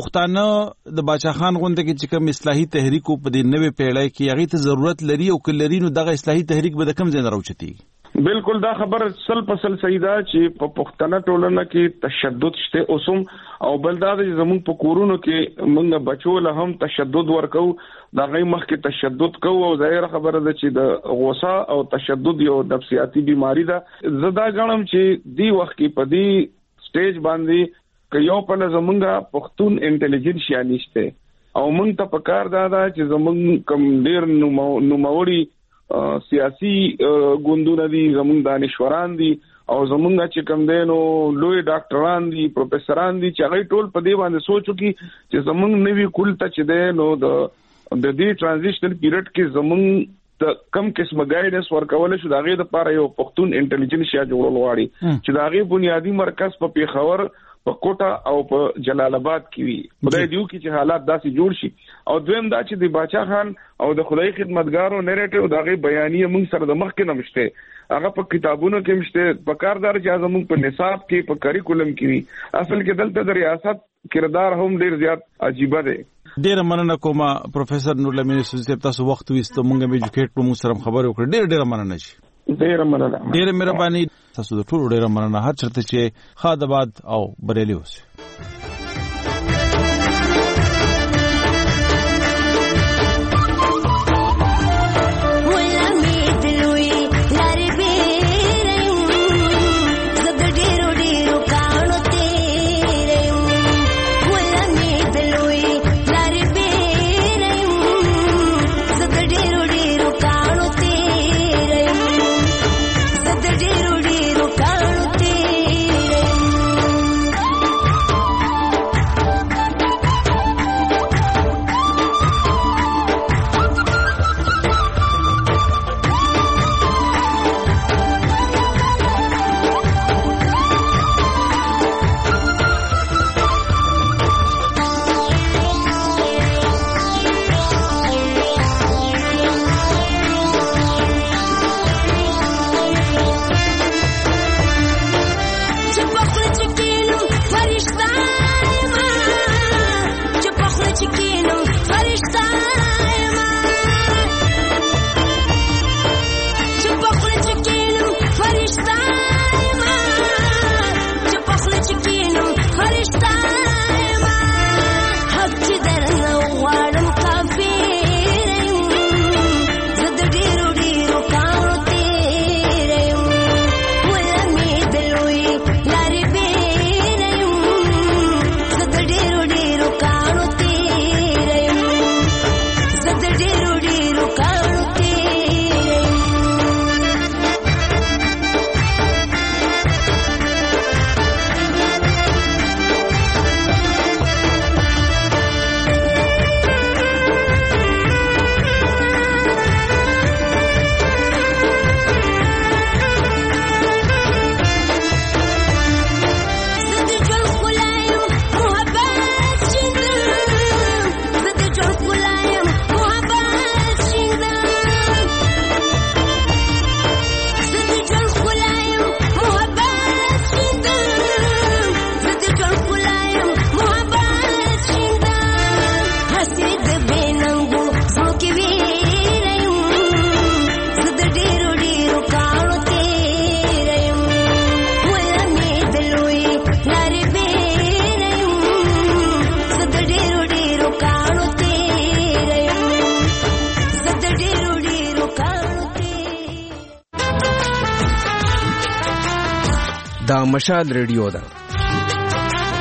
پښتانه د باچا خان غونډه کې چې کوم اصلاحي تحریک په دې نوې پیړۍ کې هغه ته ضرورت لري او کلري نو دغه اصلاحي تحریک به د کم ځای راوچتي؟ بالکل دا خبر سل پسل صحیح ده چې په پښتنه ټولنه کې تشدد شته اوسم او بل دا چې زموږ په کورونو کې موږ بچو له هم تشدد ورکو، دا غي مخ کې تشدد کوو او ظاهر خبره ده چې د غوسه او تشدد یو نفسیاتی بیماری ده. زدا غنم چې دی وخت کې په دی سټیج باندې که یو په زمونږه پښتون انټيليجنس یا نشته او مونږ ته پکار دا چې زمونږ کم ډیر نوموړي سیاسي ګوندونه دي، زمونږ دانشوران دي او زمونږ چې کوم دینو لوی ډاکټران دي، پروفیسوران دي چې هغه ټول په دې باندې سوچو کې چې زمونږ نوی کول ته چې دینو د دې ټرانزیشنل پیریډ کې زمونږ د کم قسمه گایډنس ورکول شو. دا غي د پاره یو پښتون انټيليجنس یا جوړول غواړي چې دا غي بنیادی مرکز په پیښور په کوټا او په جلال آباد کې وي. خدای دیو کې چې حالات داسې جوړ شي. او دویم دا چې د باچا خان او د خدای خدمتګارو نریټیو دا غي بیانیه موږ سره د مخ کې نمشته، هغه په کتابونو کې مشته، په کاردار چې زموږ په نصاب کې په کریکولم کې وي. اصل کې دلته د ریاست کردار هم ډیر زیات عجیب دی. ډیر مننه کوم پروفیسور نور لمین سوزي، تاسو وخت وست مونږه به ایجوکیټ په مو سره خبرې وکړې. ډیر مننه شي. ډیر مننه. ډیر مهرباني. تاسو د ټولو ډیر مننه. هر چرته چې خادباد او بریلی اوسئ. دا مشال ریډیو ده.